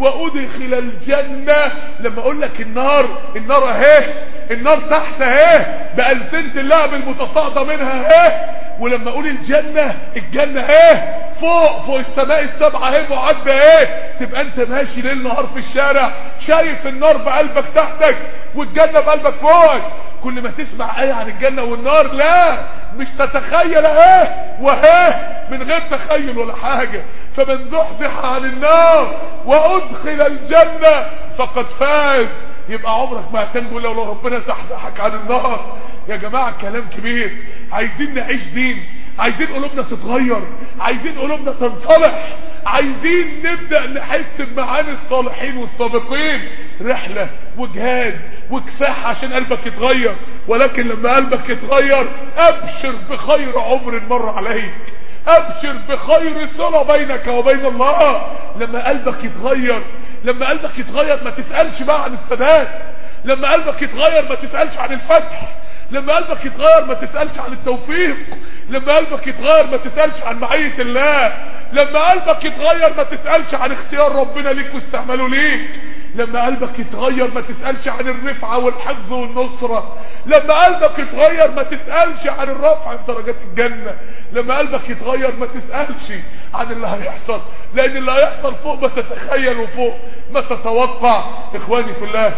وادخل الجنة، لما اقول لك النار، النار اهي، النار تحت اهي بألسنة اللعب المتصاعدة منها اهي، ولما اقول الجنة، الجنة اهي فوق فوق السماء السبعة اهي معدة اهي. تبقى انت ماشي ليل نهار في الشارع شايف النار بقلبك تحتك والجنة بقلبك فوقك. كل ما تسمع ايه عن الجنة والنار لا مش تتخيل اهي واهي من غير تخيل ولا حاجة. فمن زحزح عن النار وادخل الجنة فقد فاز. يبقى عمرك ما هتنجو لو ربنا زحزحك عن النار. يا جماعة كلام كبير. عايزين نعيش دين، عايزين قلوبنا تتغير، عايزين قلوبنا تنصلح، عايزين نبدأ نحس بمعاني الصالحين والسابقين. رحلة وجهاد وكفاح عشان قلبك يتغير. ولكن لما قلبك يتغير ابشر بخير عمر مر عليك، ابشر بخير صلة بينك وبين الله. لما قلبك يتغير، لما قلبك يتغير ما تسألش بقى عن الثبات، لما قلبك يتغير ما تسألش عن الفتح، لما قلبك يتغير ما تسألش عن التوفيق، لما قلبك يتغير ما تسألش عن معية الله، لما قلبك يتغير ما تسألش عن اختيار ربنا ليك واستعماله ليك، لما قلبك يتغير ما تسألش عن الرفعة والحفظ والنصرة، لما قلبك يتغير ما تسألش عن الرفع في درجات الجنة، لما قلبك يتغير ما تسألش عن اللي هيحصل، لان اللي هيحصل فوق ما تتخيل وفوق ما تتوقع. اخواني في الله،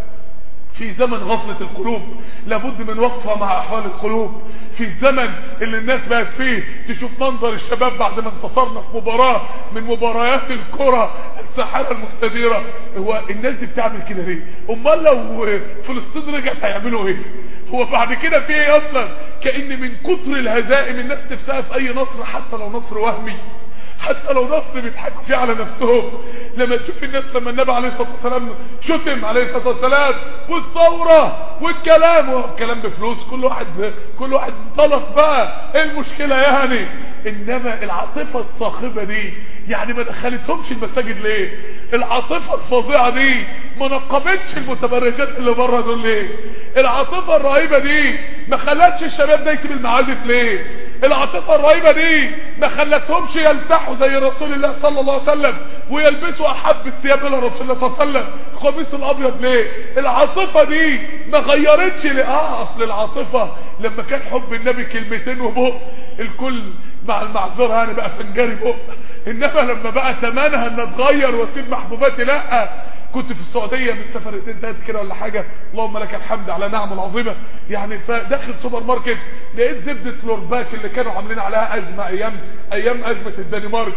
في زمن غفلة القلوب لابد من وقفة مع احوال القلوب. في الزمن اللي الناس بقت فيه تشوف منظر الشباب بعد ما انتصرنا في مباراة من مباريات الكرة الساحرة المستديرة، هو الناس دي بتعمل كده ليه؟ امال لو فلسطين رجعت هيعملوا ايه؟ هو بعد كده في ايه اصلا؟ كأن من كتر الهزائم الناس نفسها في اي نصر، حتى لو نصر وهمي، حتى لو نصر بيضحكوا فيه على نفسهم. لما تشوف الناس لما النبي عليه الصلاة والسلام شتم عليه الصلاة والسلام والثورة والكلام والكلام بفلوس، كل واحد كل واحد طلب بقى ايه المشكلة يعني. انما العاطفة الصاخبة دي يعني ما دخلتهمش المساجد ليه؟ العاطفة الفظيعة دي ما نقبتش المتبرجات اللي بره دول ليه؟ العاطفة الرهيبة دي ما خلتش الشباب ده يسيب المعازف ليه؟ العاطفة الرهيبة دي ما خلتهمش يلتحوا زي رسول الله صلى الله عليه وسلم ويلبسوا احب الثياب الى رسول الله صلى الله عليه وسلم القميص الابيض ليه؟ العاطفة دي ما غيرتش ليه؟ اه اصل العاطفة لما كان حب النبي كلمتين وبق الكل مع المعذره يعني بقى فنجري بق، انما لما بقى تمنها ان اتغير واسيب محبوباتي لا. كنت في السعوديه من سفرتين ثلاثه كده ولا حاجه، اللهم لك الحمد على نعمه العظيمه يعني. فداخل سوبر ماركت لقيت زبده لورباك اللي كانوا عاملين عليها ازمه ايام ايام ازمه الدنمارك،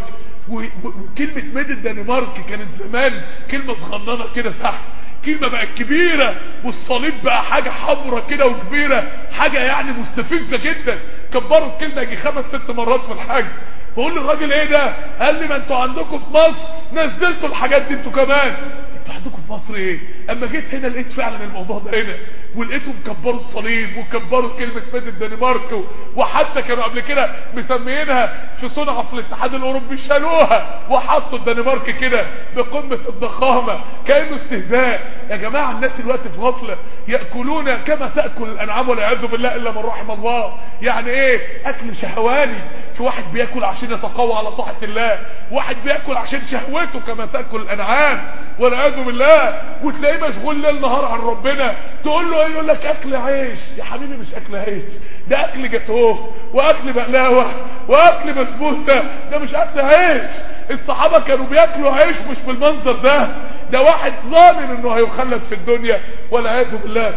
وكلمه ميد الدنمارك كانت زمان كلمه صغننه كده تحت، كلمه بقت كبيره، والصليب بقى حاجه حمراء كده وكبيره، حاجه يعني مستفزه جدا. كبروا الكلمه يجي خمس ست مرات في الحاجه. بقول للراجل ايه ده؟ قال لي ما انتوا عندكم في مصر نزلتوا الحاجات دي انتوا كمان. انتوا عندكم في مصر ايه؟ اما جيت هنا لقيت فعلا الموضوع ده هنا، ولقيتهم كبروا الصليب وكبروا كلمه ميد الدنمارك، وحتى كانوا قبل كده مسميينها في صنعه في الاتحاد الاوروبي، شالوها وحطوا الدنمارك كده بقمه الضخامه كانه استهزاء. يا جماعه الناس دلوقتي في غفله، ياكلون كما تاكل الانعام والعياذ بالله الا من رحم الله. يعني ايه؟ اكل شهواني. في واحد بياكل عشان يتقوى على طاعه الله، واحد بياكل عشان شهوته كما تاكل الانعام والعياذ بالله، وتلاقيه مشغول ليل نهار عن ربنا. تقول له ايه؟ يقول لك اكل عيش. يا حبيبي مش اكل عيش، ده اكل جاتوه واكل بقلاوه واكل بسبوسه، ده مش اكل عيش. الصحابه كانوا بياكلوا عيش مش بالمنظر ده، ده واحد ظانن انه هيخلد في الدنيا والعياذ بالله.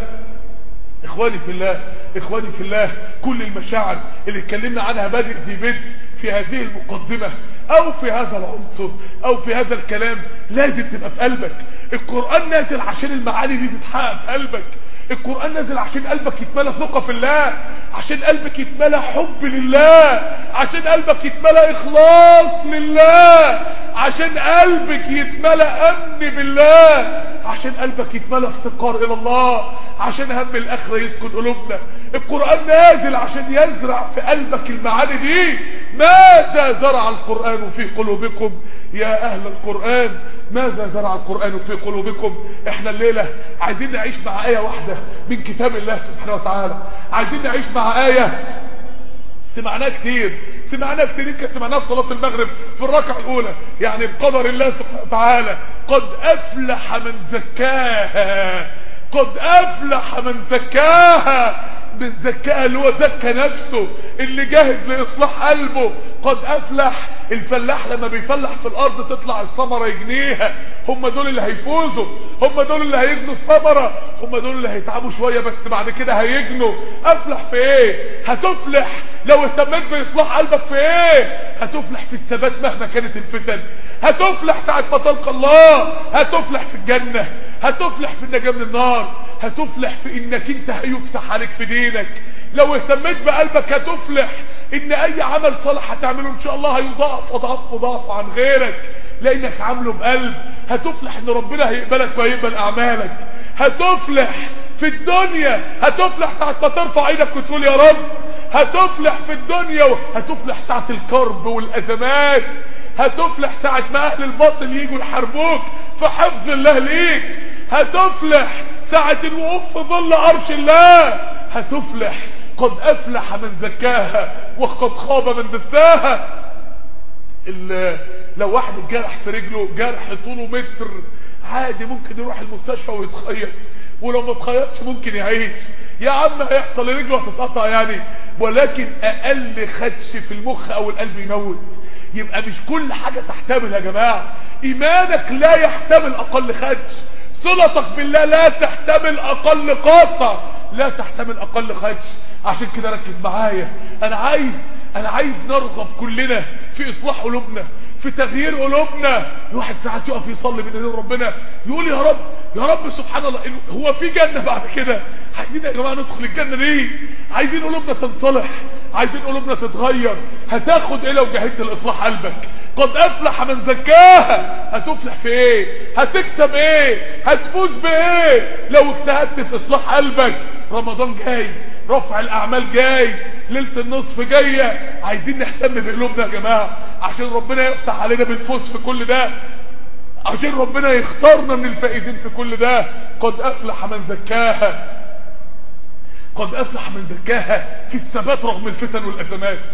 اخواني في الله، اخواني في الله، كل المشاعر اللي اتكلمنا عنها بدء ذي بدء في هذه المقدمة او في هذا العنصر او في هذا الكلام لازم تبقى في قلبك. القرآن نازل عشان المعاني دي تتحقق في قلبك. القرآن نازل عشان قلبك يتملى ثقة في الله، عشان قلبك يتملى حب لله، عشان قلبك يتملى اخلاص لله، عشان قلبك يتملى امن بالله، عشان قلبك يتملى افتقار الى الله، عشان هم الاخره يسكن قلوبنا. القرآن نازل عشان يزرع في قلبك المعاني دي. ماذا زرع القرآن في قلوبكم يا اهل القرآن؟ ماذا زرع القرآن في قلوبكم؟ احنا الليلة عايزين نعيش مع آية واحدة من كتاب الله سبحانه وتعالى. عايزين نعيش مع آية سمعناها كتير، سمعناها كتير، يمكن سمعناها في صلاة المغرب في الركعة الأولى، يعني بقدر الله سبحانه وتعالى قد أفلح من زكاها، قد أفلح من زكاها. من زكاها اللي هو زكى نفسه، اللي جاهز لإصلاح قلبه. قد أفلح، الفلاح لما بيفلح في الأرض تطلع الثمرة يجنيها، هم دول اللي هيفوزوا، هم دول اللي هيجنوا الثمرة، هم دول اللي هيتعبوا شوية بس بعد كده هيجنوا. أفلح في إيه؟ هتفلح لو اهتميت بإصلاح قلبك في إيه؟ هتفلح في الثبات مهما كانت الفتن، هتفلح ساعة ما تلقى الله، هتفلح في الجنة، هتفلح في النجاة من النار، هتفلح في انك انت هيفتح عليك في دينك. لو اهتميت بقلبك هتفلح ان اي عمل صالح هتعمله ان شاء الله هيضاعف اضعاف مضاعفه عن غيرك لانك عامله بقلب. هتفلح ان ربنا هيقبلك وهيقبل اعمالك. هتفلح في الدنيا، هتفلح ساعة ما ترفع ايدك وتقول يا رب. هتفلح في الدنيا، وهتفلح ساعة الكرب والازمات. هتفلح ساعة ما اهل الباطل ييجوا يحاربوك في حفظ الله ليك. هتفلح ساعة الوقوف في ظل عرش الله. هتفلح. قد افلح من زكاها وقد خاب من دساها. لو واحد اتجرح في رجله جرح طوله متر عادي ممكن يروح المستشفى ويتخيط، ولو ما اتخيطش ممكن يعيش. يا عم هيحصل رجله هتتقطع يعني، ولكن اقل خدش في المخ او القلب يموت. يبقى مش كل حاجة تحتمل يا جماعة. ايمانك لا يحتمل اقل خدش، صلتك بالله لا تحتمل اقل قطع، لا تحتمل اقل خدش. عشان كده ركز معايا. انا عايز انا عايز نرغب كلنا في اصلاح قلوبنا، في تغيير قلوبنا. الواحد ساعات يقف يصلي من ايدين ربنا يقول يا رب يا رب سبحان الله، هو في جنة بعد كده؟ عايزين يا جماعة ندخل الجنة دي، عايزين قلوبنا تنصلح، عايزين قلوبنا تتغير. هتاخد ايه لو جهدت لاصلاح قلبك؟ قد افلح من زكاها. هتفلح في ايه؟ هتكسب ايه؟ هتفوز بايه لو اجتهدت في اصلاح قلبك؟ رمضان جاي، رفع الاعمال جاي، ليلة النصف جاية. عايزين نهتم بقلوبنا يا جماعة عشان ربنا يفتح علينا بالفوز في كل ده، عشان ربنا يختارنا من الفائزين في كل ده. قد افلح من زكاها. قد افلح من زكاها في الثبات رغم الفتن والازمات،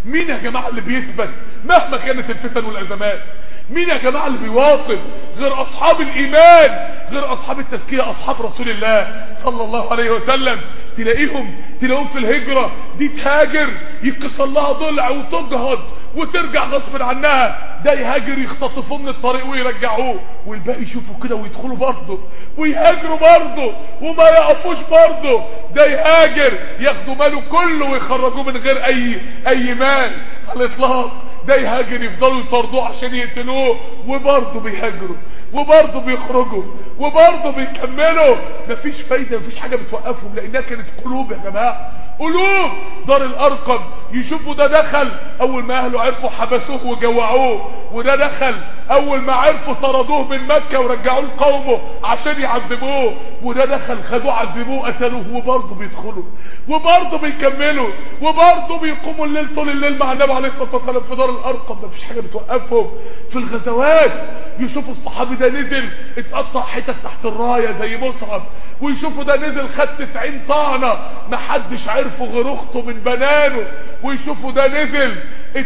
مين يا جماعة اللي بيثبت مهما كانت الفتن والازمات؟ مين يا جماعة اللي بيواصل غير اصحاب الايمان، غير اصحاب التزكية، اصحاب رسول الله صلى الله عليه وسلم؟ تلاقيهم تلاقيهم في الهجرة دي تهاجر يتكسر لها ضلع وتجهض وترجع غصب عنها، ده يهاجر يختطفوه من الطريق ويرجعوه، والباقي يشوفوا كده ويدخلوا برضه ويهاجروا برضه وما يقفوش برضه، ده يهاجر ياخدوا ماله كله ويخرجوه من غير اي اي مال على الاطلاق، ده يهاجر يفضلوا يطردوه عشان يقتلوه وبرضه بيهاجروا وبرضه بيخرجوا وبرضه بيكملوا، مفيش فايدة، مفيش حاجة بتوقفهم، لانها كانت قلوب يا جماعة، قلوب. دار الارقم يشوفوا ده دخل اول ما اهله عرفوا حبسوه وجوعوه، وده دخل اول ما عرفوا طردوه من مكة ورجعوه لقومه عشان يعذبوه، وده دخل خدوه عذبوه قتلوه وبرضه بيدخلوا وبرضه بيكملوا وبرضه بيقوموا الليل طول الليل مع النبي عليه الصلاة والسلام في دار الارقم، مفيش حاجة بتوقفهم. في الغزوات يشوفوا الصحابي ده نزل اتقطع حتت تحت الراية زي مصعب، ويشوفوا ده نزل خد تسعين طعنة محدش عرفه غير اخته من بنانه، ويشوفوا ده نزل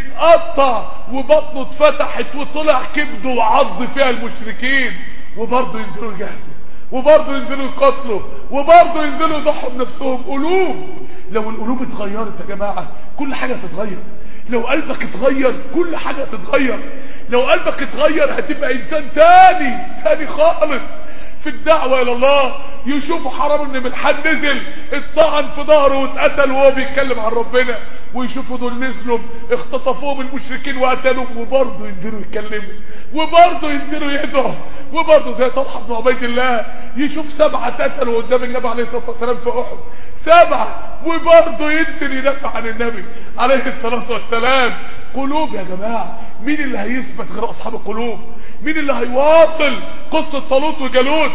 اتقطع وبطنه اتفتحت وطلع كبده وعض فيها المشركين، وبرضه ينزلوا يجاهدوا وبرضه ينزلوا يقتلوا وبرضه ينزلوا يضحوا بنفسهم. قلوب، لو القلوب اتغيرت يا جماعة كل حاجة تتغير. لو قلبك اتغير كل حاجة تتغير. لو قلبك اتغير هتبقى انسان تاني تاني خالص. في الدعوة الى الله يشوفوا حرام ان ملحان نزل اتطعن في ظهره واتقتل وهو بيتكلم عن ربنا، ويشوفوا دول نزلوا اختطفوهم المشركين وقتلوهم وبرضه ينزلوا يتكلموا وبرضه ينزلوا يدعوا، وبرضه زي طلحة بن عبيد الله يشوف سبعة اتقتلوا قدام النبي عليه الصلاة والسلام في احد، سبعة، وبرضه ينزل يدافع عن النبي عليه الصلاة والسلام. قلوب يا جماعة، مين اللي هيثبت غير اصحاب القلوب؟ مين اللي هيواصل قصة طالوت وجالوت؟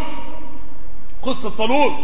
قصة طالوت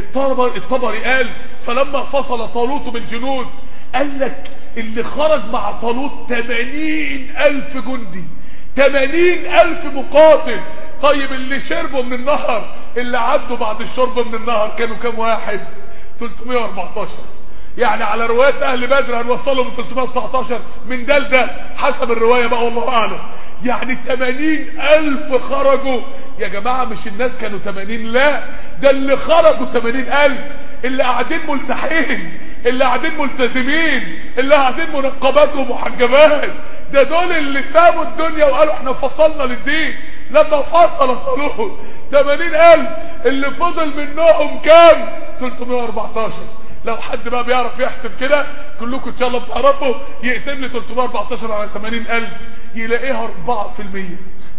الطبري قال فلما فصل طالوت بالجنود قال لك اللي خرج مع طالوت ثمانين الف جندي، ثمانين الف مقاتل. طيب اللي شربوا من النهر، اللي عدوا بعد الشرب من النهر كانوا كام واحد؟ ثلاثمائة واربعتاشر. يعني على رواية اهل بدر هنوصلهم من ثلاثمائة وتسعتاشر من ده لده حسب الرواية بقى والله اعلم. يعني ثمانين الف خرجوا يا جماعة، مش الناس كانوا ثمانين، لا ده اللي خرجوا ثمانين الف، اللي قاعدين ملتحين، اللي قاعدين ملتزمين، اللي قاعدين منقبات ومحجبات، ده دول اللي سابوا الدنيا وقالوا احنا فصلنا للدين. لما فصل طالوت ثمانين الف، اللي فضل منهم كام؟ ثلاثمائة واربعتاشر. لو حد بقى بيعرف يحسب كده، كلكم ان شاء الله بتعرفوا، يقسم لي ثلاثمائة واربعتاشر على ثمانين الف يلاقيها اربعة في المية.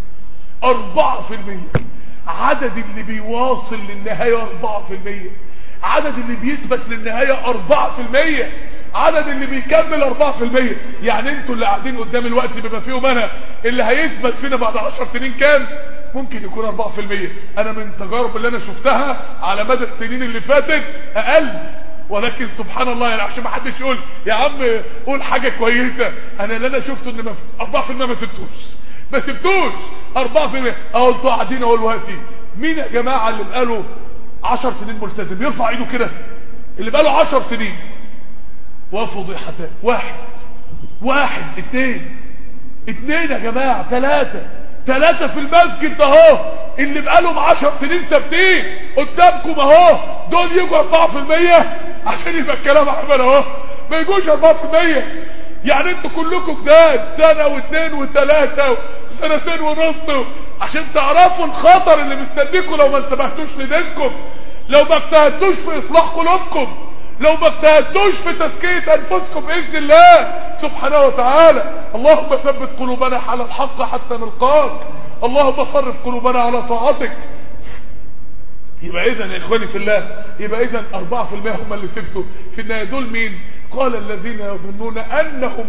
اربعة في المية عدد اللي بيواصل للنهاية، اربعة في المية عدد اللي بيثبت للنهاية، اربعة في المية عدد اللي بيكمل، اربعة في المية. يعني انتوا اللي قاعدين قدام الوقت بما فيهم انا، اللي هيثبت فينا بعد عشر سنين كام؟ ممكن يكون اربعة في المية. انا من التجارب اللي انا شفتها على مدى السنين اللي فاتت اقل، ولكن سبحان الله، يعني عشان ما حدش يقول يا عم قول حاجة كويسة، انا اللي انا شفته ان اربعة في المية ما سبتوش ما سبتوش اربعة في المية. اهو انتوا قاعدين اهو دلوقتي، مين يا جماعة اللي بقاله عشر سنين ملتزم؟ يرفع ايده كده. اللي بقاله عشر سنين وفضيحتان، واحد واحد اتنين اتنين يا جماعة، ثلاثة ثلاثة في المسجد اهو، اللي بقالهم عشر سنين ثابتين قدامكم اهو، دول يجوا اربعة في المية عشان يبقى الكلام احمد اهو، ما يجوش اربعة في المية. يعني انتوا كلكم جداد سنة واثنين وثلاثة وسنتين ونص، عشان تعرفوا الخطر اللي مستنيكم لو ما انتبهتوش لدينكم، لو ما اجتهدتوش في اصلاح قلوبكم، لو ما اجتهدتوش في تزكية انفسكم باذن الله سبحانه وتعالى. اللهم ثبت قلوبنا على الحق حتى نلقاك، اللهم صرف قلوبنا على طاعتك. يبقى اذا يا اخواني في الله، يبقى اذا اربعة في المية هم اللي سبتوا في النهاية. دول مين؟ قال الذين يظنون انهم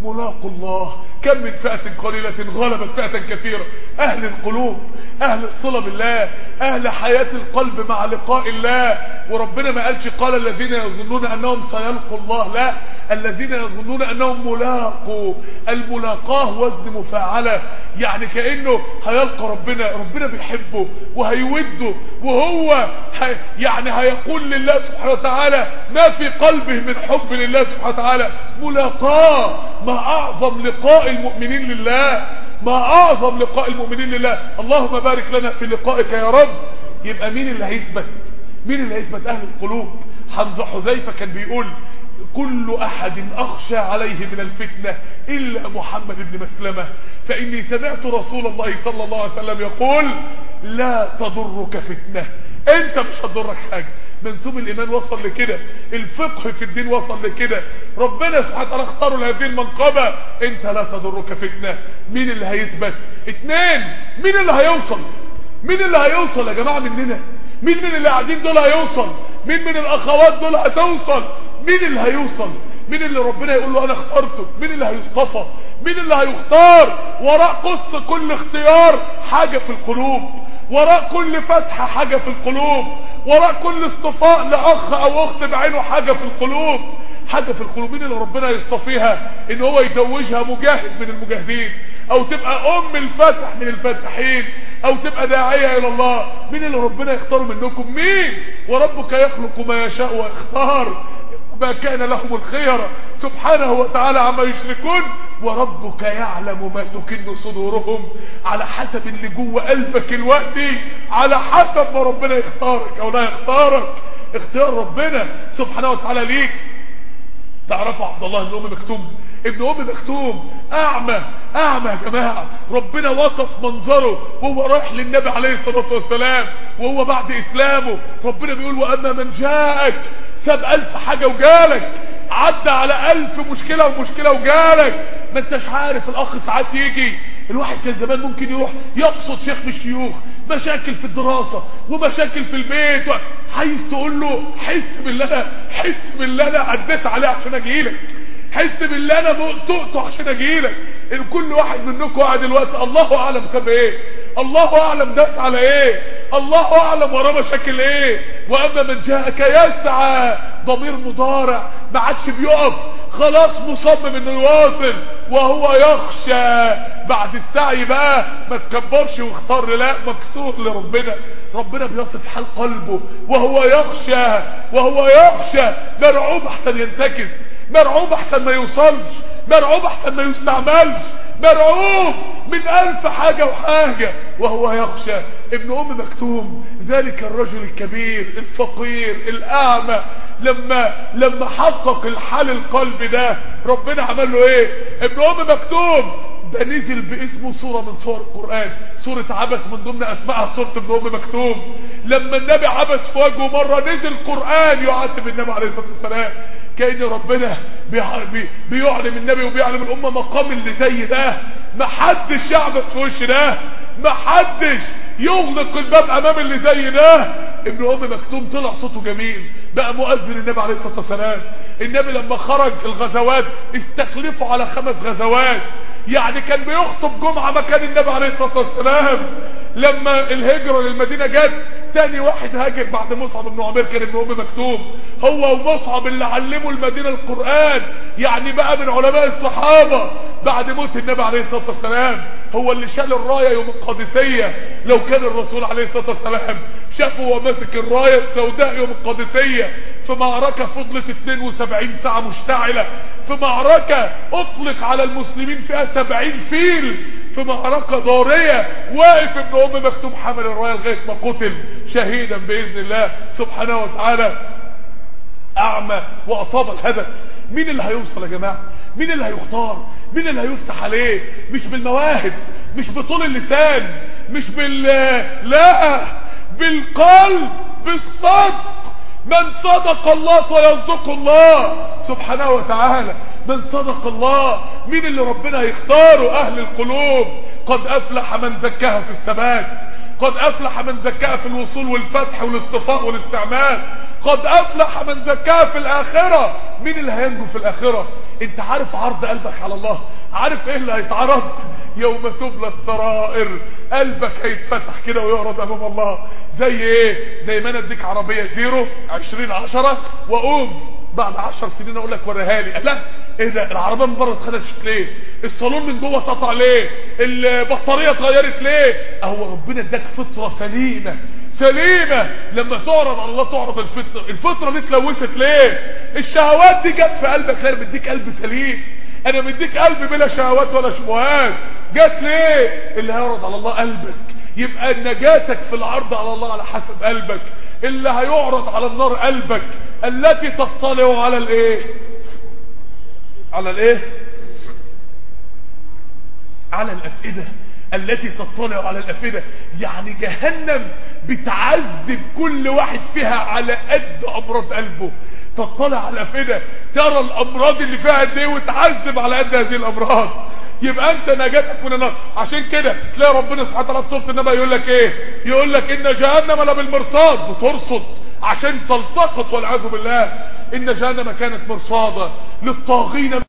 ملاقوا الله. كم من فئة قليلة غلبت فئة كثيرة. اهل القلوب، اهل الصلة بالله، اهل حياة القلب مع لقاء الله. وربنا ما قالش قال الذين يظنون انهم سيلقوا الله، لا، الذين يظنون انهم ملاقوا. الملاقاه وزن مفاعلة، يعني كأنه هيلقى ربنا، ربنا بيحبه وهيوده، وهو هي يعني هيقول لله سبحانه وتعالى ما في قلبه من حب لله سبحانه وتعالى. ملاقاه، ما اعظم لقاء المؤمنين لله، ما اعظم لقاء المؤمنين لله. اللهم بارك لنا في لقائك يا رب. يبقى مين اللي هيثبت؟ مين اللي هيثبت؟ اهل القلوب. حذيفه كان بيقول كل احد اخشى عليه من الفتنة الا محمد بن مسلمة، فاني سمعت رسول الله صلى الله عليه وسلم يقول لا تضرك فتنة. انت مش هتضرك حاجة. منسوب الايمان وصل لكده، الفقه في الدين وصل لكده، ربنا سبحانه وتعالى اختاره لهذه المنقبة. انت لا تضرك فتنة. مين اللي هيثبت؟ اتنين، مين اللي هيوصل؟ مين اللي هيوصل يا جماعة مننا؟ مين من اللي قاعدين دول هيوصل؟ مين من الاخوات دول هتوصل؟ مين اللي هيوصل؟ مين اللي ربنا يقول له انا اخترته؟ مين اللي هيصطفى؟ مين اللي هيختار؟ وراء قصة كل اختيار حاجة في القلوب، وراء كل فتحة حاجة في القلوب، وراء كل اصطفاء لاخ او اخت بعينه حاجة في القلوب، حاجة في القلوب. مين اللي ربنا يصطفيها ان هو يزوجها مجاهد من المجاهدين، او تبقى ام الفاتح من الفاتحين، او تبقى داعية الى الله؟ مين اللي ربنا يختار منكم؟ مين؟ وربك يخلق ما يشاء ويختار، ما كان لهم الخيرة سبحانه وتعالى عما يشركون. وربك يعلم ما تكن صدورهم، على حسب اللي جوه قلبك الوقتي، على حسب ما ربنا يختارك او لا يختارك. اختيار ربنا سبحانه وتعالى ليك. تعرفوا عبد الله بن ام مكتوم؟ ابن ام مكتوم اعمى، اعمى يا جماعه. ربنا وصف منظره وهو رايح للنبي عليه الصلاه والسلام، وهو بعد اسلامه ربنا بيقول واما من جاءك، ساب الف حاجه وجالك، عدى على الف مشكله ومشكله وجالك. ما انتش عارف. الاخ ساعات يجي، الواحد كان زمان ممكن يروح يقصد شيخ من الشيوخ، مشاكل في الدراسة ومشاكل في البيت، عايز تقول له حس بالله انا حس بالله انا عديت عليه عشان اجيلك، حس بالله انا دقته عشان اجيلك. ان كل واحد منكم قاعد دلوقتي الله اعلم ساب ايه، الله اعلم داس على ايه، الله اعلم وراه مشاكل ايه. واما من جاءك يسعى، ضمير مضارع ما عادش بيقف، خلاص مصمم انه يواصل. وهو يخشى، بعد السعي بقى ما تكبرش واختار، لا، مكسور لربنا. ربنا بيصف حال قلبه وهو يخشى، وهو يخشى مرعوب احسن ينتكس، مرعوب احسن ما يوصلش، مرعوب احسن ما يستعملش، مرعوب من الف حاجة وحاجة. وهو يخشى. ابن ام مكتوم ذلك الرجل الكبير الفقير الاعمى، لما لما حقق الحال القلب ده ربنا عمل له ايه؟ ابن ام مكتوم ده نزل باسمه سورة من سور القرآن، سورة عبس من ضمن اسمائها سورة ابن ام مكتوم. لما النبي عبس في وجهه مرة نزل قرآن يعاتب النبي عليه الصلاة والسلام. كأن ربنا بيعلم النبي وبيعلم الامة مقام اللي زي ده. محدش يعبس في وش ده، محدش يغلق الباب امام اللي زي ده. ابن ام مكتوم طلع صوته جميل، بقى مؤذن النبي عليه الصلاة والسلام. النبي لما خرج الغزوات استخلفوا على خمس غزوات، يعني كان بيخطب جمعة مكان النبي عليه الصلاة والسلام. لما الهجرة للمدينة جت، تاني واحد هاجر بعد مصعب بن عمير كان ابن ام مكتوم، هو ومصعب اللي علموا المدينة القرآن، يعني بقى من علماء الصحابة. بعد موت النبي عليه الصلاة والسلام هو اللي شال الراية يوم القادسية. لو كان الرسول عليه الصلاة والسلام شافه وماسك الراية السوداء يوم القادسية في معركة فضلت اثنين وسبعين ساعة مشتعلة، في معركة اطلق على المسلمين فيها سبعين فيل، في معركة ضارية، واقف ابن ام مكتوم حمل الراية لغاية ما قتل شهيدا بإذن الله سبحانه وتعالى. اعمى واصاب الهدف. مين اللي هيوصل يا جماعة؟ مين اللي هيختار؟ مين اللي هيفتح عليه؟ مش بالمواهب، مش بطول اللسان، مش بال لا، بالقلب، بالصدق. من صدق الله فيصدق الله سبحانه وتعالى. من صدق الله. مين اللي ربنا هيختاره؟ اهل القلوب. قد افلح من زكاها في الثبات، قد افلح من زكاها في الوصول والفتح والاصطفاء والاستعمال، قد افلح من زكاها في الاخرة. مين اللي هينجو في الاخرة؟ انت عارف عرض قلبك على الله؟ عارف ايه اللي هيتعرض؟ يوم تبلى السرائر، قلبك هيتفتح كده ويعرض امام الله. زي ايه؟ زي ما انا اديك عربيه زيرو عشرين عشرة واقوم بعد عشر سنين اقول لك وريها لي، لا ايه ده؟ العربيه من بره اتخدشت ليه؟ الصالون من جوه اتقطع ليه؟ البطاريه اتغيرت ليه؟ اهو ربنا اداك فطره سليمه سليمه، لما تعرض على الله تعرض الفطره. الفطره دي اتلوثت ليه؟ الشهوات دي جت في قلبك. انا مديك قلب سليم، انا مديك قلب بلا شهوات ولا شبهات، جت ليه؟ اللي هيعرض على الله قلبك. يبقى نجاتك في العرض على الله على حسب قلبك. اللي هيعرض على النار قلبك التي تطلع على الايه؟ على الايه؟ على الافئده، التي تطلع على الافئده. يعني جهنم بتعذب كل واحد فيها على قد امراض قلبه. تطلع على الافئده، ترى الامراض اللي فيها قد ايه وتعذب على قد هذه الامراض. يبقى انت نجاتك من النار. عشان كده تلاقي ربنا سبحانه وتعالى في سوره النبأ يقول لك ايه؟ يقول لك ان جهنم لبالمرصاد، بترصد عشان تلتقط والعياذ بالله. ان جهنم كانت مرصادا للطاغين